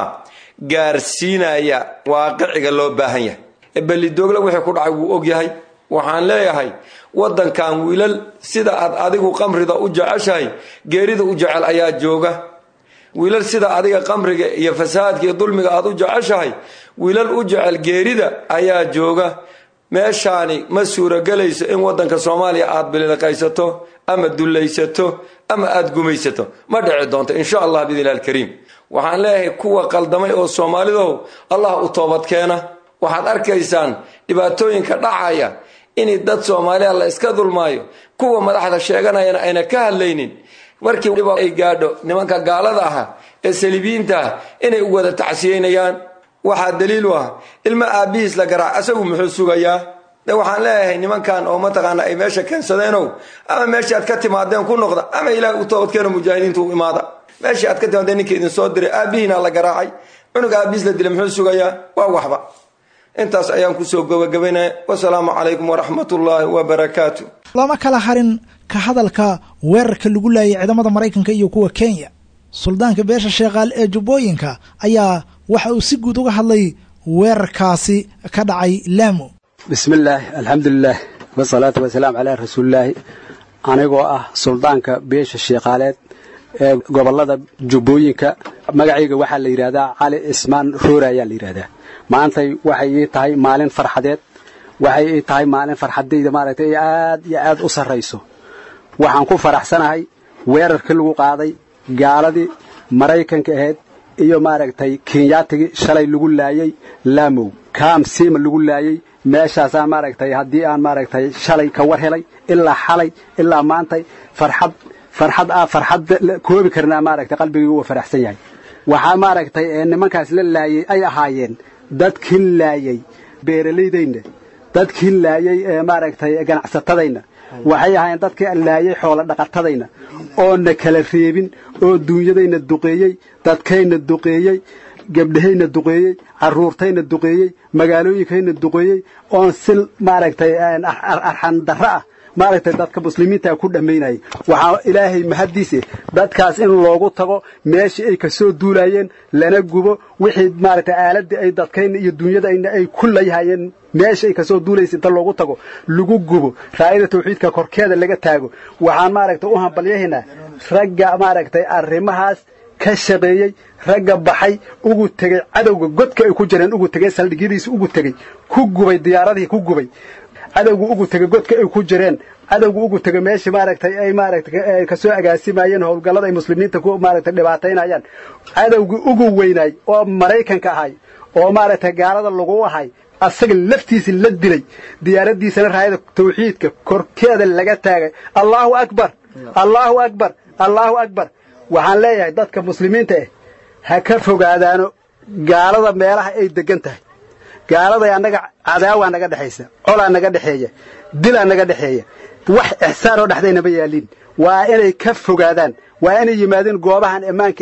gaarsiinaya waaqiciga loo baahan yahay. bali doogla wixii ku dhacay wuu og yahay. waxaan leeyahay wadankan wiilal sida aad adigu qamrida u jeceshahay geerida u jecel ayaa jooga. wiilal sida adiga qamriga iyo fasaadka iyo dulmiga aad u jeceshahay wiilal u jecel geerida ayaa jooga. meeshaani ma suuragelayso in wadanka Soomaaliya aad biliqaysato ama dulaysato ama aad gumaysato. ma dhici doonto insha Allah biidilal kariim. waxaan leeyahay kuwa qaldamay oo Soomaalidu Allah u toobad keena. waxaad arkaysaan dhibaatooyinka dhacaya in dad Soomaaliya la iska dulmaayo kuwa madaxda sheeganayana ayna ka hadlaynin. markii dhibo ay gaadho nimanka gaalada ah ee saliibiinta inay u wada tacsiyeynayaan. waxa daliil ah ilma aabiis la garaac asagu muxuu sugayaa. waxaan leeyahay nimankan oo mataqaana ay meesha keensadeeno ama meesha aad ka timaadeen ku noqda ama ilaahay u toobad keeno mujaahidiintu u imaada. meesha aad ka timaadeen ninkii idin soo diray aabihiina la garaacay cunuga aabiis la dilay muxuu sugayaa. waa waxba. intaas ayaan ku soo gabagabaynaa. wassalaamu calaykum waraxmatullaahi wabarakaatu. lama kala harin ka hadalka weerarka lagu laayay ciidamada Mareykanka iyo kuwa Kenya. suldaanka beesha sheeqaal ee Jubbooyinka ayaa waxa uu si guud uga hadlay weerarkaasi ka dhacay Lamu. bismillaah alxamdulillaah wasalaatu wasalaam calaa rasuulillaah. anigoo ah suldaanka beesha sheeqaaleed ee gobolada Jubbooyinka magacayga waxaa la yiraahdaa Cali Ismaan Roora ayaa la yiraahdaa. maanta waxay tahay maalin farxadeed. waxay tahay maalin farxadeed maaragtay aad iyo aad u sareyso. waxaan ku faraxsanahay weerarka lagu qaaday gaaladii Mareykanka ahayd iyo maaragtay Kenyaatiga shalay lagu laayay Lamu kaam siima lagu laayay meeshaas aan maaragtay hadii aan maaragtay shalay ka war helay ilaa xalay ilaa maanta farxad farxad ah farxad koobi karnaa maaragtay qalbigaygu waa faraxsan yahay. waxa maaragtay nimankaas la laayay ay ahaayeen dadkii laayay beeraleydayna dadkii laayay ee maaragtay ganacsatadayna waxay ahaayeen dadkii laayay xoolo dhaqatadayna oo na kala reebin oo duunyadayna duqeeyay dadkayna duqeeyay gabdhahayna duqeeyay caruurtayna duqeeyay magaalooyinkayna duqeeyay oo sil maaragtay arxan darra ah maaragtay dadka muslimiinta ku dhameynay. waxa ilaahay mahadiise dadkaas in loogu tago meeshii ay ka soo duulayeen lana gubo wixii maaragtay aaladii ay dadkayna iyo duunyadayna ay ku leeyahayeen meeshii ay ka soo duulayeen inta loogu tago lagu gubo raayada tawxiidka korkeeda laga taago. waxaan maaragtay u hambalyaynaa ragga maaragtay arrimahaas ka shaqeeyay ragga baxay ugu tagay cadawga godka ay ku jireen ugu tagay saldhigidiisa ugu tagay ku gubay diyaaradii ku gubay cadawgu ugu tagay godka ay ku jireen cadawgu ugu tagay meeshii maaragtay ay maaragtay ka soo agaasimayeen howlgallada ay muslimiinta ku maaragtay dhibaateynayaan. cadawgu ugu weynay oo Mareykanka ahay oo maaragtay gaalada lagu ahay asaga laftiisa la dilay diyaaradiisana raayada tawxiidka korkeeda laga taagay. Allahu akbar Allahu akbar Allahu akbar. waxaan leeyahay dadka muslimiinta ah ha ka fogaadaano gaalada meelaha ay degan tahay. gaalada anaga cadaawa naga dhaxaysa col naga dhaxeeya dil naga dhaxeeya wax ihsaan oo dhaxdayna ba yaalin. waa inay ka fogaadaan waa inay yimaadeen goobahan ammaanka ah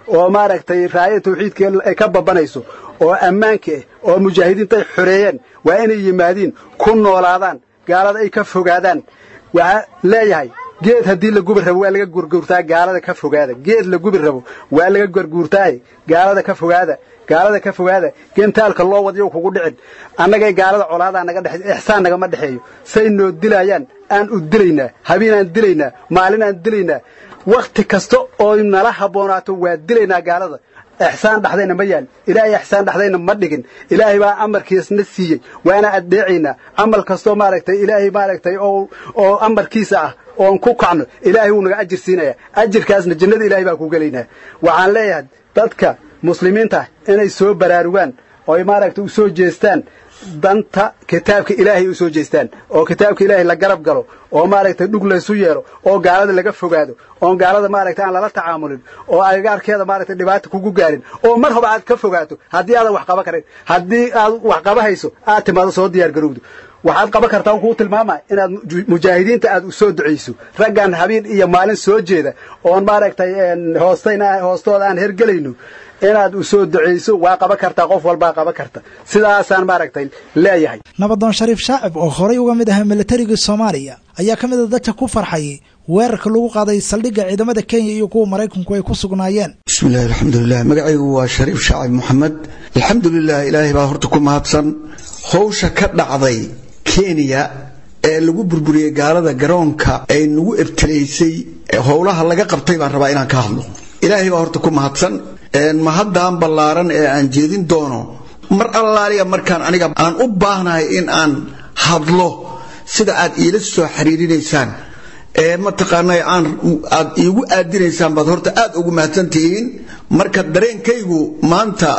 oo maaragtay raaya tawxiidka ay ka babanayso oo ammaanka ah oo mujaahidiinta ay xoreeyeen waa inay yimaadiin ku noolaadaan gaalada ay ka fogaadaan waxa leeyahay geed hadii la gubi rabo waa laga gurgurtaa gaalada ka fogaada geed la gubi rabo waa laga gurgurtaa gaalada ka fogaada gaalada ka fogaada geentaalka loo wadiyo kugu dhicin annaga gaalada colaada naga dhaxay ihsaan naga ma dhaxeeyo say noo dilayaan aan u dilaynaa habeenaan dilaynaa maalinaan dilaynaa waqti kasto oo nala haboonaato waa dilaynaa gaalada ihsaan dhaxdayna ma yaal ilaahay ihsaan dhaxdayna ma dhigin ilaahay baa amarkiisna siiyay waana adeecina amal kasto maaragtay ilaahay maaragtay oo oo amarkiisa ah oo ku kacno ilaahay uu naga ajir siinaya ajirkaasna jannada ilaahay baa ku galeynaa waxaan leeyahay dadka muslimiinta inay soo baraarugaan oo ay maaragtay u soo jeestaan danta kitaabka ilaahay u soo jeestaan oo kitaabka ilaahay la garab galo oo maaragtay dhug la isu yeero oo gaalada laga fogaado oo gaalada maaragtay aan lala tacaamulin oo agagaarkeeda maaragtay dhibaato kugu gaarin oo mar haba aad ka fogaato hadii aad wax qaba karin hadii aad wax qaba hayso aad timaado soo diyaar garowdo waxaad qaba kartaa ku tilmaama inaad mujaahidiinta aad u soo duceyso raggan habeen iyo maalin soo jeeda oo maaragtay hoostayna hoostooda aan hergelayno inaad u soo duceyso waa qaba kartaa qof walba qaba karta sidaasaan maaragtay leeyahay nabadoon shariif shaacib oo horay uga mid ahaa militariga Soomaaliya ayaa kamid ah dadka ku farxay weerarka lagu qaaday saldhigga ciidamada Kenya iyo kuwa Mareykanku ay ku sugnaayeen bismillaah alxamdulillaah magacaygu waa shariif shaacib maxamed alxamdulillaah ilaahay baa horta ku mahadsan howsha ka dhacday Kenya ee lagu burburiyay gaalada garoonka ay nagu ibtileysay howlaha laga qabtay baan rabaa inaan ka hadlo ilaahay baa horta ku mahadsan een mahadaan ballaaran ee aan jeedin doono mar allaaliya markaan aniga aan u baahnahay in aan hadlo sida aad iila soo xiriirinaysaan ee ma taqaanay aan aad iigu aadinaysaan baad horta aad ugu mahadsantihiin marka dareenkaygu maanta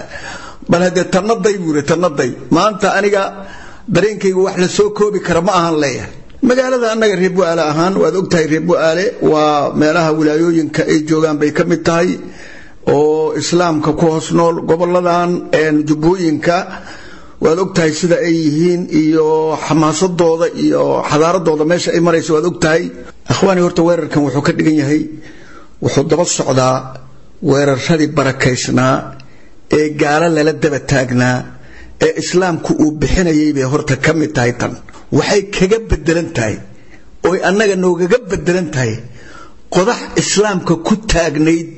bal hada tanaday buure tanaday maanta aniga dareenkaygu wax la soo koobi kara ma ahan leeyahay magaalada annaga reer Bu'aale ahaan waad ogtahay reer Bu'aale waa meelaha wilaayooyinka ay joogaan bay ka mid tahay oo islaamka ku hoos nool goboladan ee jubbooyinka waad ogtahay sida ay yihiin iyo xamaasadooda iyo xadaaradooda meesha ay marayso waad ogtahay akhwaani horta weerarkan wuxuu ka dhigan yahay wuxuu daba socdaa weerarradii barakaysnaa ee gaala lala daba taagnaa ee islaamku uu bixinayay bay horta ka mid tahay tan waxay kaga bedelan tahay oo annaga noogaga bedelan tahay qodax islaamka ku taagnayd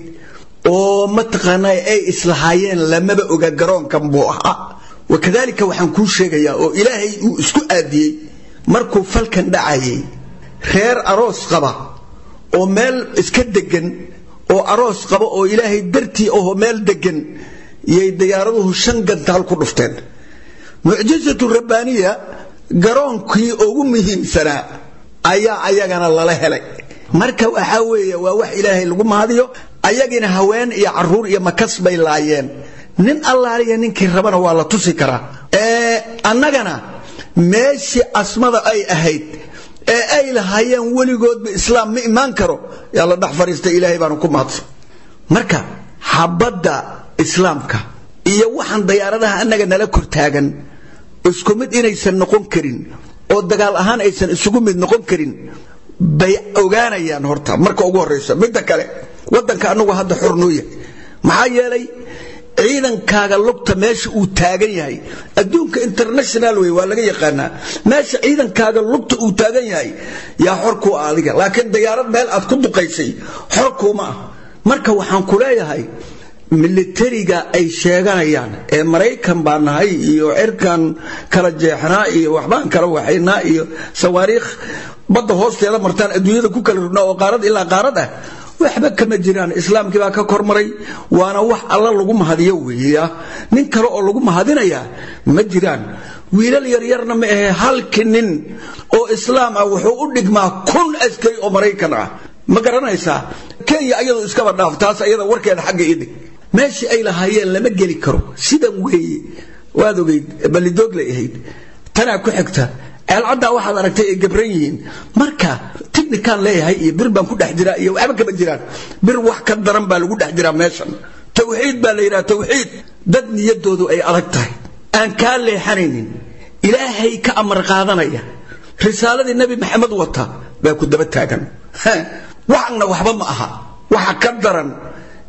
oo ma taqaanay ay islahaayeen lamaba oga garoonkan buu ahaa wakadalika waxaan ku sheegayaa oo ilaahay uu isku aadiyay markuu falkan dhacayay reer aroos qaba oo meel iska degan oo aroos qaba oo ilaahay dartii oo meel degan yay diyaaraduhu shan gantaal ku dhufteen mucjizatu rabbaaniya garoonkii ugu muhiimsanaa ayaa ayagana lala helay marka waxa weeye waa wax ilaahay lagu mahadiyo ayagina haween iyo caruur iyo makas bay laayeen nin allaaliya ninkii rabana waa la tusi karaa ee annagana meeshii asmada ay ahayd ee ay lahaayeen weligoodba islaam ma imaan karo yaa la dhex fariistay ilaahay baanu ku mahadsan marka xabadda islaamka iyo waxaan diyaaradaha annaga nala kor taagan isku mid inaysan noqon karin oo dagaal ahaan aysan isugu mid noqon karin bay ogaanayaan horta marka ugu horeysa midda kale wadanka anagu hadda xornooya maxaa yeelay ciidankaaga lugta meesha uu taagan yahay adduunka international way waa laga yaqaanaa meesha ciidankaaga lugta uu taagan yahay yaa xor ku adiga laakiin diyaarad meel aad ku duqaysay xor kuma ah marka waxaan ku leeyahay militariga ay sheeganayaan ee Mareykan baan nahay iyo cirkan kala jeexnaa iyo waxbaan kala waxaynaa iyo sawaariikh badda hoosteeda martaan adduunyada ku kala rubnaa oo qaarad ilaa qaarad ah waxba kama jiraan islaamkii baa ka kormaray waana wax alla lagu mahadiyo weeyaa nin kale oo lagu mahadinaya ma jiraan wiilal yar yarna ma ahe halkii nin oo islaam ah wuxuu u dhigmaa kun askari oo Mareykan ah ma garanaysaa Kenya ayadu iska badhaaftaas ayada warkeeda xagga idig meeshii ay lahaayeen lama geli karo sidan weeye waad ogeyd balidoog leeyahay tana ku xigta alcada waxaad aragtay ay gabran yihiin marka technical leeyahay iyo bir baan ku dhex jiraa iyo waxba kama jiraan bir wax ka daran baa lagu dhex jiraa meeshan tawxiid baa la yiraahdaa tawxiid dad niyadoodu ay adag tahay aan ka leexanaynin ilaahay ka amar qaadanaya risaaladii nabi maxamed wata baa ku daba taagan waxna waxba ma aha waxa ka daran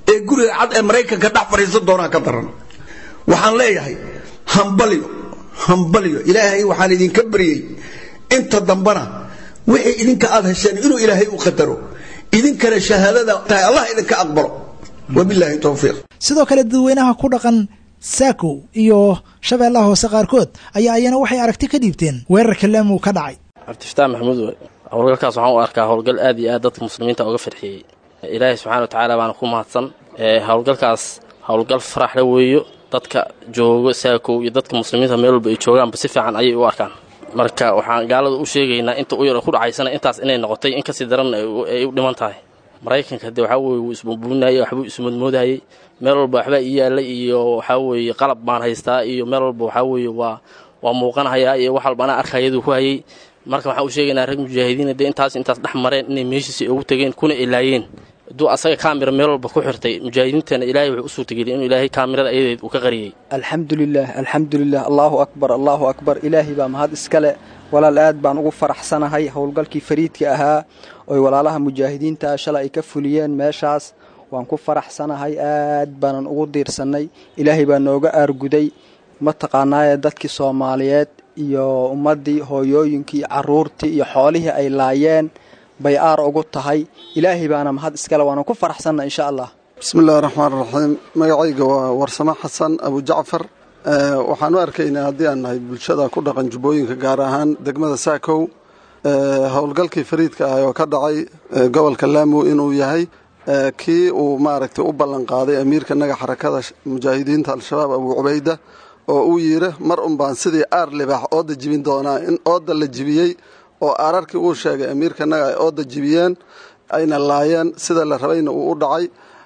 ee guriga cad ee maraykanka dhex fadhiisan doonaa ka daran waxaan leeyahay hambaliyo hambaliyo ilaahay waxaan idinka baryay inta dambana wixii idinka aad hesheen inuu ilaahay u qadaro idinkana shahaadada tahay Allah idinka aqbalo wabillahi tawfiiq sidoo kale dadweynaha ku dhaqan Saako iyo Shabeellaha Hoose qaarkood ayaa ayana waxay aragti ka dhiibteen weerarka Lamu ka dhacay Artiftaa Maxamuud howlgalkaas waxaan u arkaa howlgal aad iyo aad dadka muslimiinta uga farxiyay Ilaahay subhanahu wa ta'ala baan ku mahadsan ee howlgalkaas howlgal farax la weeyo dadka jooga Saako iyo dadka muslimiinta meel walba ay joogaan si fiican ayay u arkaan marka waxaan gaalada u sheegaynaa inta u yar ku dhacaysana intaas inay noqotay in ka sii daran ay u dhiman tahay Mareykanka hadii waxa weeye isbuunbuunayay waxba ismudmoodayay meel walba waxba iyaalay iyo waxa weeye qalab baan haystaa iyo meel walba waxa weeye waa waa muuqanaya iyo wax walba ana arkayadu ku hayay marka waxa uu sheegaynaa rag mujaahidiin ee intaas intaas dhax mareen inay meeshii ugu tageen kuna ilaayeen duu asaga kaamira meel walba ku xirtay mujaahidiintana Ilaahay wuxuu u suurtageliyay inuu Ilaahay kaamirada ayadeed uu ka qariyay alxamdulillah alxamdulillah Allahu akbar Allahu akbar Ilaahi baa mahad iskale walaal aad baan ugu faraxsanahay howlgalkii fariidka ahaa oo walaalaha mujaahidiinta shalay ka fuliyeen meeshaas waan ku faraxsanahay aad baan ugu diirsanay Ilaahi baa nooga aarguday ma taqaanaa dadkii Soomaaliyeed iyo ummadii hooyooyinkii caruurtii iyo xoolihii ay laayeen bay aar ugu tahay Ilaahi baana mahad iskale waan ku faraxsanahay insha Allah bismillaahir rahmaanir rahiim magacayga waa Warsama Xasan Abu Jacfar waxaan u arkaynaa hadii aan nahay bulshada ku dhaqan Jubbooyinka gaar ahaan degmada Saako howlgalkii fariidka ah oo ka dhacay gobolka Lamu inuu yahay kii uu maaragtay u ballan qaaday amiirka naga xarakada mujaahidiinta al-shabaab Abu Ubayda oo uu yiri mar un baan sidii aar libax oo dajibin doonaa in ooda la jibiyay oo ararkii uu sheegay amiirka naga ay ooda jibiyeen ayna laayeen sida la rabayna uu u dhacay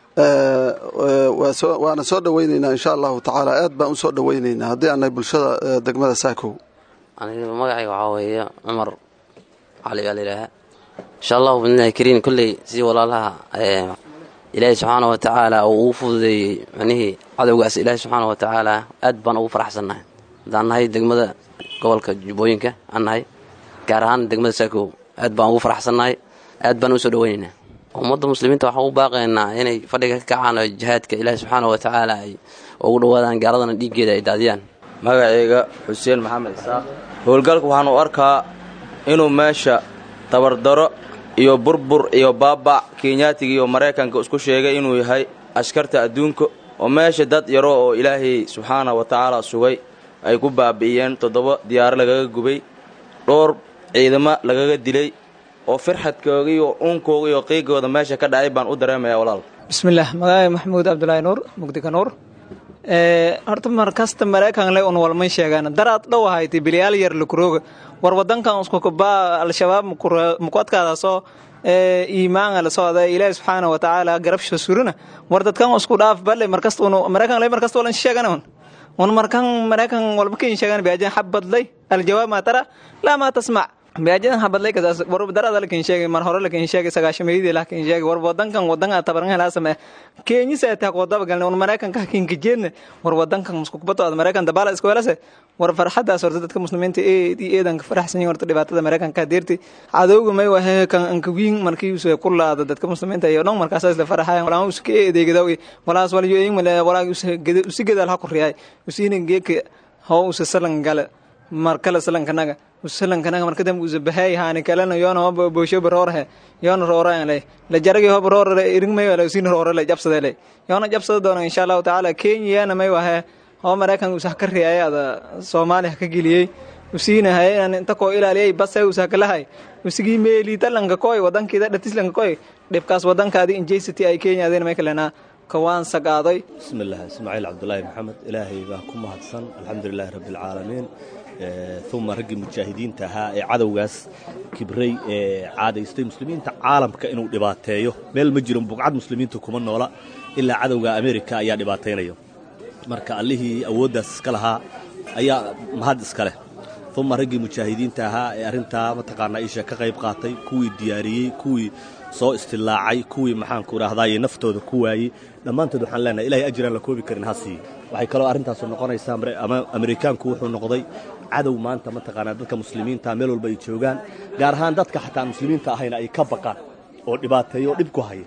waana soo dhaweynaynaa insha Allah ta'ala aad baan u soo dhaweynaynaa hadii aanay bulshada degmada Saako aniga magacayga waxa weeye Umar Ali Galeeraha insha Allah bidnaa kariin kulli si walaalaha Ilaahay subhanahu wa ta'ala oo fududay manihi cadawgaas Ilaahay subhanahu wa ta'ala aad baan ugu faraxsanahay danahay degmada gobolka Jubbooyinka anahay gaar ahaan degmada Saako aad baan ugu faraxsanahay aad baan u soo dhaweynaynaa ummadda muslimiinta waxa uu baaqaynaa inay fadhiga ka kacaan jihaadka Ilaahay subhanahu wa ta'ala ay ugu dhawaadaan gaaladana dhiigeeda ay daadiyaan magacayga Xuseen Maxamed Isaaq howlgalku waxaan u arkaa inuu meesha tabardaro iyo burbur iyo baaba Kenyaatiga iyo Mareykanka isku sheegay inuu yahay askarta adduunka oo meesha dad yaro oo Ilaahay subhanahu wa ta'ala sugay ay ku baabiyeen toddoba diyaar laga gubay dhowr ciidamo laga dilay oo farxadkooda iyo uunkooda iyo qiigooda meesha ka dhacay baan u dareemayaa walaal bismillaah magacay Maxamuud Abdullaahi Nuur Mugdiga Nuur ee horta markasta Mareykan leh oo walma sheegaan daraad dhow haytay bilyaal yar la kurooga war wadankan isku ka al-shabaab muqadkaada soo ee iimaan la soo aday Ilaahay subhanahu wa ta'ala garabsho suruna war dadkan isku dhaaf balle markasta oo Mareykan leh markasta wala sheegaan wan markan Mareykan walba ka sheegaan baajan xabad lay al-jawaab ma tara la ma tasma' baajan xabad lay kaas war daraad la kan sheegay mar hore la kan sheegay sagaashameeyay laakiin sheegay war wadankan wadanka tabaran la samee Kenya sayta qodob galnay war Mareykan ka kin gajeen war wadankan isku kubado Mareykan dabala isku weelase war farxadaas war dadka muslimiinta ee eedan ka faraxsan yihiin war dhibaatada Mareykan ka deertay cadawga may wahay kan anka wiin markii uu soo kulaada dadka muslimiinta iyo dhan markaas isla faraxayaan walaal isku eedeegadaw walaas wal yooyin mala walaal si gadaal ha ku riyay usiinin geek haw salan gal mar kala salan kanaga salan kanaga marka dam uu bahay haani kalena yoona oo boosho baroorhe yoona rooraan leh la jaragay hob roor irin may wala usiin roor la jabsaday leh yoona jabsada doona insha Allah ta'ala Kenya may wahay oo Mareykan uu sax ka riyaayada Soomaaliya ka geliyay usiinahay inta ko ilaaliyay bas ay u saakalahay usigi meeli talanka kooy wadankeeda dhatislanka kooy dhibkaas wadankaadi in jeysati ay Kenya adeen may kalena kawaan sagaaday bismillaah Ismaaciil Abdullaahi Maxamed Ilaahay baa ku mahadsan alxamdulilaahi rabbil caalamiin ثم رجل مجاهدين تها عدوغاس كبري عاديستي مسلمين عالمka inuu dhibaateeyo meel ma jiro buqcad muslimiintu kuma noola ilaa cadawga Amerika ayaa dhibaateynayo marka allihii awoodaas iska lahaa ayaa mahad iska leh ثم رجل مجاهدين تها arinta ma taqaana isha ka qayb qaatay kuwii diyaariyay kuwii soo istilaacay kuwii maxaan ku raahday naftooda ku waayay dhamaantood waxaan leenahay ilaahay ajran la koobi karin hasi waxay kala arintaas noqonaysaa ama Amerikaanku wuxuu noqday cadow maanta ma taqaana dadka muslimiinta meel walba ay joogaan gaar ahaan dadka xataa muslimiinta ahayna ay ka baqaan oo dhibaateeyo dib ku hay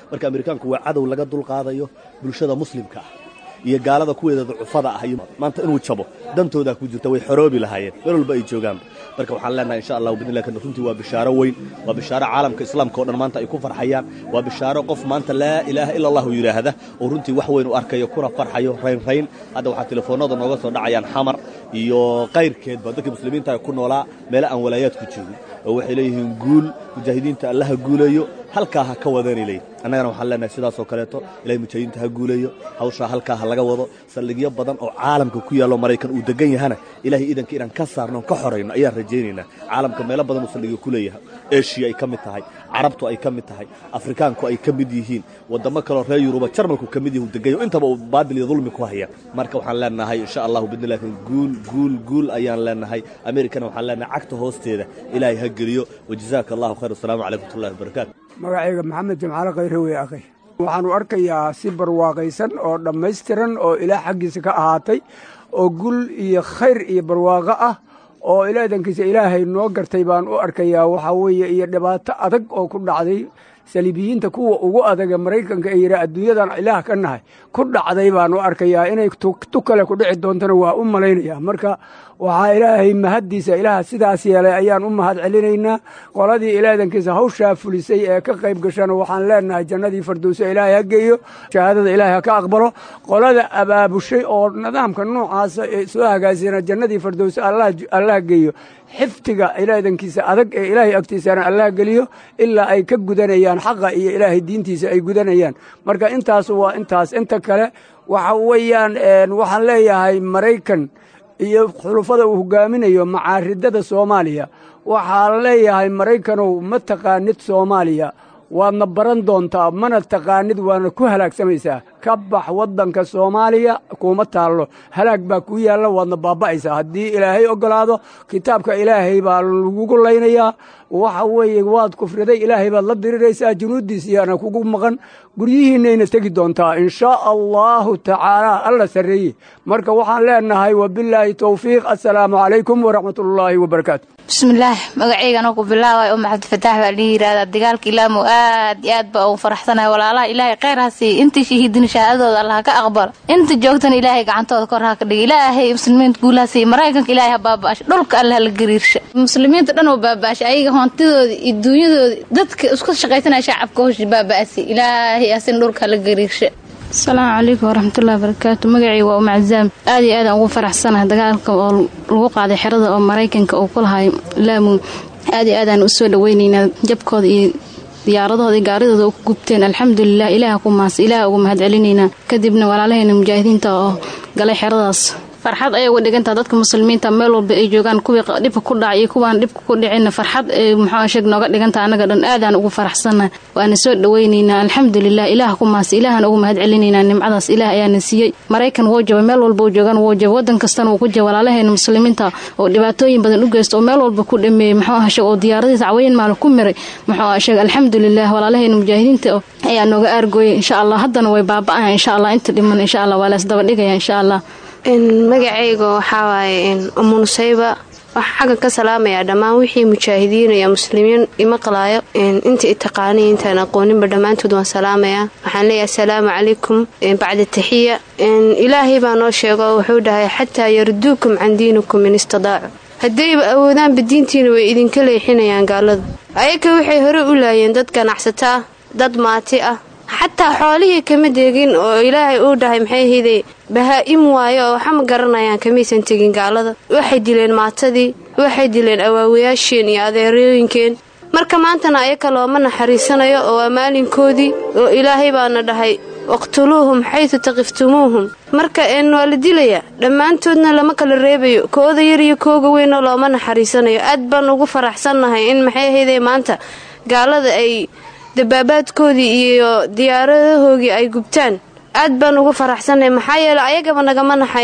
marka amerikaanku waa cadow laga dulqaadayo bulshada muslimka ah iyo gaalada kuweeda ducufada ah iyo maanta inuu jabo dantooda ku jirta way xoroobi lahaayeen meel walba ay joogaan marka waxaan leenahay insha Allah bidnillah kan runtii waa bishaaro weyn waa bishaaro caalamka islaamka oo dhan maanta ay ku farxayaan waa bishaaro qof maanta laa ilaaha illa Allah yiraahda oo runtii wax weyn u arkayo kuna farxayo rayn rayn hadda waxa telefoonada nooga soo dhacayaan xamar iyo qayrkeed dadka muslimiinta ay ku noolaa meel aan walaayaad ku joogin oo waxay leeyihiin guul mujaahidiinta Allah guulayo halka ha ka wadanilay annagana waxaan leenahay sidaas oo kaleeto ilaahay mujaahidiinta ha guulayo hawsha halka ha laga wado saldhigyo badan oo caalamka ku yaalo Mareykan uu degan yahana ilaahay idanka inaan ka saarno ka xoreyno ayaan rajaynaynaa caalamka meelo badan oo saldhigyo ku leeyahay Asia ay kamid tahay Carabtu ay kamid tahay Afrikaanku ay kamid yihiin wadamo kale oo reer Yurub Jarmalku kamid yihiin degayo intaba uu baadil iyo dulmi ku haya marka waxaan leenahay insha Allah bidnillah guul guul guul ayaan leenahay Amerikana waxaan leenahay cagta hoosteeda ilaahay ha geliyo wajazaakallahu khayr assalamu alaykum wa rahmatullahi wa barakatuh magacayga maxamed jimcaale khayrawe akhay waxaan u arkayaa si barwaaqaysan oo dhammaystiran oo ilaah xaggiisa ka ahaatay oo gul iyo khayr iyo barwaaqo ah oo ilaadankiisa ilaahay noo gartay baan u arkayaa waxaa weeye iyo dhibaato adag oo ku dhacday saliibiyiinta kuwa ugu adaga Mareykanka ay yira adduunyadan ilaah ka nahay ku dhacday baan u arkayaa inay tu kale ku dhici doontana waa u malaynayaa marka waxaa ilaahay mahadiisa ilaah sidaas yeelay ayaan u mahad celinaynaa qoladii ilaadankiisa hawshaa fulisay ee ka qayb gashan waxaan leenahay jannadii firdawsi ilaahay ha geeyo shahaadada ilaahay ha ka aqbalo qolada abaabushay oo nidaamka noocaas ee soo hagaajina jannadii firdawsi allah allah geeyo xiftiga ilaadankiisa adag ee ilaahay agtiisana allah geliyo ilaa ay ka gudanayaan xaqa iyo ilaahay diintiisa ay gudanayaan marka intaas waa intaas inta kale waxa weeyaan waxaan leeyahay Mareykan iyo xulufada uu hogaaminayo macaaridada Soomaaliya waxaan leeyahay Mareykanow ma taqaanid Soomaaliya waadna baran doontaa mana taqaanid waana ku halaagsamaysaa ka bax waddanka Soomaaliya kuma taalo halaag baa ku yaala waadna baaba'aysaa haddii ilaahay ogolaado kitaabka ilaahay baa lagu laynayaa waxa weeye waad kufriday ilaahay baad la diriraysaa junuudiisiyana kugu maqan guryihiinayna tegi doontaa insha allahu tacaala alla sarreeye marka waxaan leenahay wabilaahi towfiiq assalaamu calaykum waraxmatullaahi wabarakaatu bismillaah magaceygana ku bilaabay oo maxamed fataax baa la yiraahdaa dagaalka ilaamu aad iyo aad baa u faraxsanahay walaalaha ilaahay khayr ha siiyo intii shahiidin shahaadadooda Allah ka aqbal inta joogtan ilaahay gacantooda kor ha ka dhig ilaahay muslimiinta guulaha siiyo Mareykanka ilaahay ha baabaash dhulka Allah la gariirsha muslimiinta dhan oo baabaash ayaga hoontidooda iyo duunyadooda dadka isku shaqaysanaya shacabka hoosh baabaasi ilaahay asin dhulka la gariirsha السلام عليكم ورحمة الله وبركاته مقعي ومعزام آدي آدي أقول فرح سنة دقالك والوقع دي حرضة أو مريكنك أو كلها لامو آدي آدي أن أسود وينينا جبكو دي ديارضه دي قارضه وكبتين الحمد لله إلهكم ماس إلهكم هاد علينا كذبنا ولا علينا مجاهدين تا قال حرضة farxad ay uga dhigantaa dadka muslimiinta meel walba ay joogan kuwii dhibka ku dhacay kuwaan dhibka ku dhicin farxad maxaa sheeg nooga dhigantaa anaga dhan aadaan ugu faraxsanahay waana soo dhaweynayna alxamdulillah ilaah ku maas ilaahan ugu mahad celinayna nimcadaas ilaah ayaana siiyay Mareykan woo jooga meel walba oo joogan woo jooga wadan kastana uu ku jooga walaalaheena muslimiinta oo dhibaatooyin badan u geysto oo meel walba ku dhameeyay maxaa sheeg oo diyaaradiisa cawayn maal ku miray maxaa sheeg alxamdulillah walaalaheena mujaahidiinta ayaa nooga argooyay insha Allah haddana way baaba'aan insha Allah inta dhiman insha Allah waa la isdaba dhigaya insha Allah in magacayga waxa waaye in umunusayba waxa xaga ka salaamaya dhamaan wixii mujaahidiin iyo muslimiin ima qalaayo in inta taqaani inta aqoonin badamaantood waan salaamaya waxaan leeyahay assalaamu calaykum in bacda tahiyya in ilaahay baa noo sheego wuxuu dhahay hatta yarduukum can diinikum in istidaacu haddii awoodaan badiintiina way idinka leexinayaan gaalada ayaga waxay hore u laayeen dad ganacsataa dad maati ah xataa xoolihii kama deegin oo ilaahay uu dhahay maxay hiday bahaa'im waayo oo waxa ma garanayaan kamaysan tegin gaalada waxay dileen maatadii waxay dileen awaawayaasheen iyo adeerooyinkeen marka maantana ayaga looma naxariisanayo oo waa maalinkoodii oo ilaahay baana dhahay waqtuluuhum xaytu taqiftumuuhum marka een waa la dilaya dhammaantoodna lama kala reebayo kooda yar iyo kooga weyn oo looma naxariisanayo aad baan ugu faraxsannahay in maxay hiday maanta gaalada ay dabaabaadkoodii iyo diyaaradahoogii ay gubtaan aad baan ugu faraxsanahay maxaa yeelay ayagaba nagama naxayaan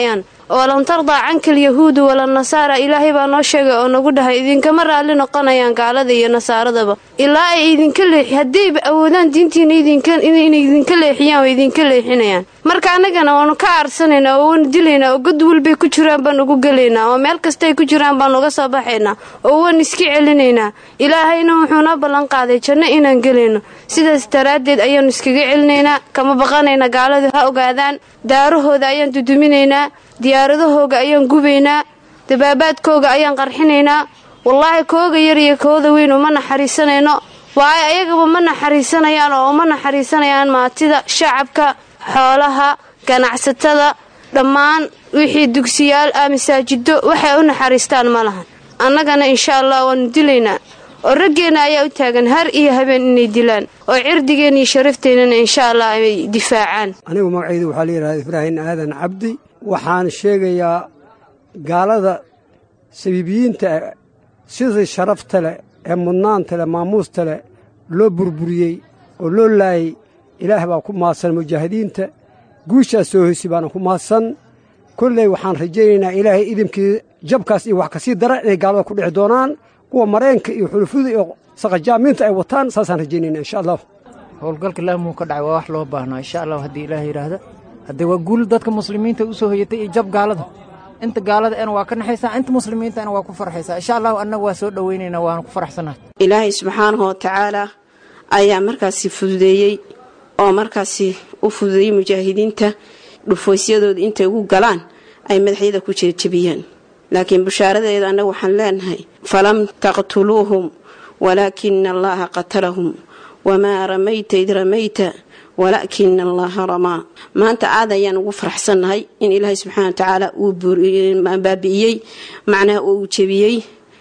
walan tardaa canka alyahuudu walannasaara ilaahay baa noo sheegay oo nagu dhahay idinkama raalli noqonayaan gaalada iyo nasaaradaba ilaa ay idinka leexi haddayba awoodaan diintiina inay idinka leexiyaan way idinka leexinayaan marka annagana waanu ka aarsanaynaa oo waanu dilaynaa oo god walbay ku jiraan baan ugu gelaynaa oo meel kastay ku jiraan baan uga soo baxaynaa oo waan iska celinaynaa ilaahayna wuxuu noo ballan qaaday janno inaan gelayno sidaas daraaddeed ayaanu iskaga celinaynaa kama baqanayna gaaladu ha ogaadaan daarahooda ayaan duduminaynaa diyaaradahooga ayaan gubaynaa dabaabaadkooga ayaan qarxinaynaa wallaahi kooga yar iyo kooda weyn uma naxariisanayno waayo ayagaba ma naxariisanayaan oo uma naxariisanayaan maatida shacabka xoolaha ganacsatada dhammaan wixii dugsiyaal ah masaajido waxay u naxariistaan ma lahan annagana insha allah waanu dilaynaa oo raggeenna ayaa u taagan har iyo habeen inay dilaan oo cirdigeenna iyo sharafteenana insha allah ay difaacaan anigu magacaydu waxaa la yidhahdaa ibraahin aadan cabdi waxaan sheegayaa gaalada sabiibiyiinta sidii sharafta leh ee mudnaanta leh maamuusta leh loo burburiyey oo loo laayay ilaah baa ku mahadsan mujaahidiinta guushaas soo hoysi baana ku mahadsan kolley waxaan rajaynaynaa ilaahay idimkii jabkaas iyo wax kasii dara inay gaalada ku dhici doonaan kuwa mareenka iyo xulufada iyo saqajaamiinta ay wataan saasaan rajaynaynaa insha allah howlgalka laamuu ka dhacay waa wax loo baahnaa insha allah haddii ilaah yidhaahda haddee waa guul dadka muslimiinta u soo hoyatay iyo jab gaalada inta gaalada en waa ka naxaysaa inta muslimiintana waa ku farxaysaa insha allahu annaga waa soo dhowaynaynaa waana ku faraxsanahay ilaahay subxaanahu watacaala ayaa markaasi fududeeyey oo markaasi u fududeeyey mujaahidiinta dhufaysyadooda intay ugu galaan ay madaxyada ku jejebiyeen laakiin bushaaradeeda annaga waxaan leenahay falam taqtuluuhum walaakina allaha qatalahum wamaa ramayta id ramayta walaakina allaha ramaa maanta aad ayaan ugu faraxsannahay in ilaahay subxaana watacaala uu baabi'iyey macnaha uu jebiyey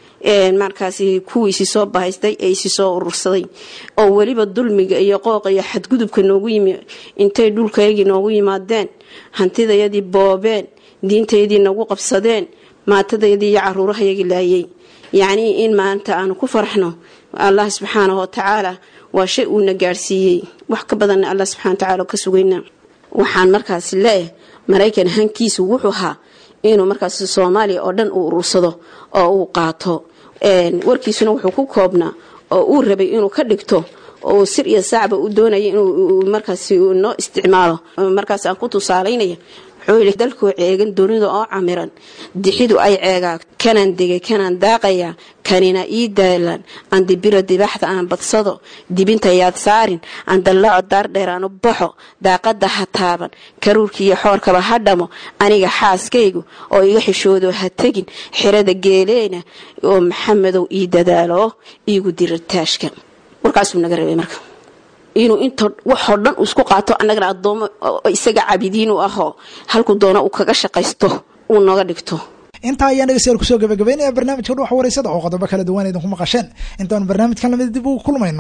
markaasi kuwiisi soo bahaystay ee isi soo urursaday oo weliba dulmiga iyo qooqa iyo xadgudubka noogu yimi intay dhulkaygii noogu yimaadeen hantidayadii boobeen diintayadii nagu qabsadeen maatadayadii iyo caruurahayagii laayay yacnii in maanta aanu ku faraxno allah subxaanahu watacaala waa shay uuna gaadhsiiyey wax ka badanna allah subxana watacaala ka sugayna waxaan markaasi leeyahay maraykan hankiisu wuxuu ahaa inuu markaasi soomaaliya oo dhan uu urursado oo uu qaato warkiisuna wuxuu ku koobnaa oo uu rabay inuu ka dhigto oo sir iyo saacba u doonaya inuu markaasi noo isticmaalo markaas aan ku tusaalaynaya wuxuu yidhi dalkuu ceegan dunida oo camiran dixidu ay ceegaa kanaan degay kanaan daaqayaa kanina ii daalan aan dibiro dibaxda aan badsado dibinta yaad saarin aan dallaaco daardheer aan u baxo daaqadda ha taaban karuurkiiyo xoorkaba ha dhamo aniga xaaskaygu oo iga xishoodo ha tegin xirada geeleena oo maxamedow ii dadaalo iigu dira taashka warkaasuu naga rabay marka inuu inta waxoo dhan isku qaato annagana addoomo isaga cabidiin u ahoo halku doono uu kaga shaqaysto uu nooga dhigto intaa ayaan dhegeystayaal kusoo gabagabeynaya barnaamijka dhuuxa wareysada oo qodobo kala duwan idinku maqasheen intaanu barnaamijkan lamida dib ugu kulmayno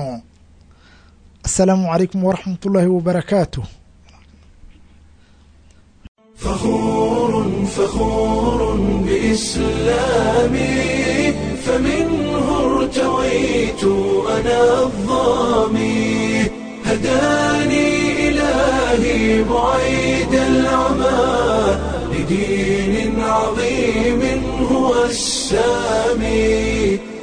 asalaamu calaykum waraxmatullaahi wabarakaatuh فخور فخور بإسلامي فمنه ارتويت أنا الظامي هداني إلهي بعيد العمى لدين عظيم هو السامي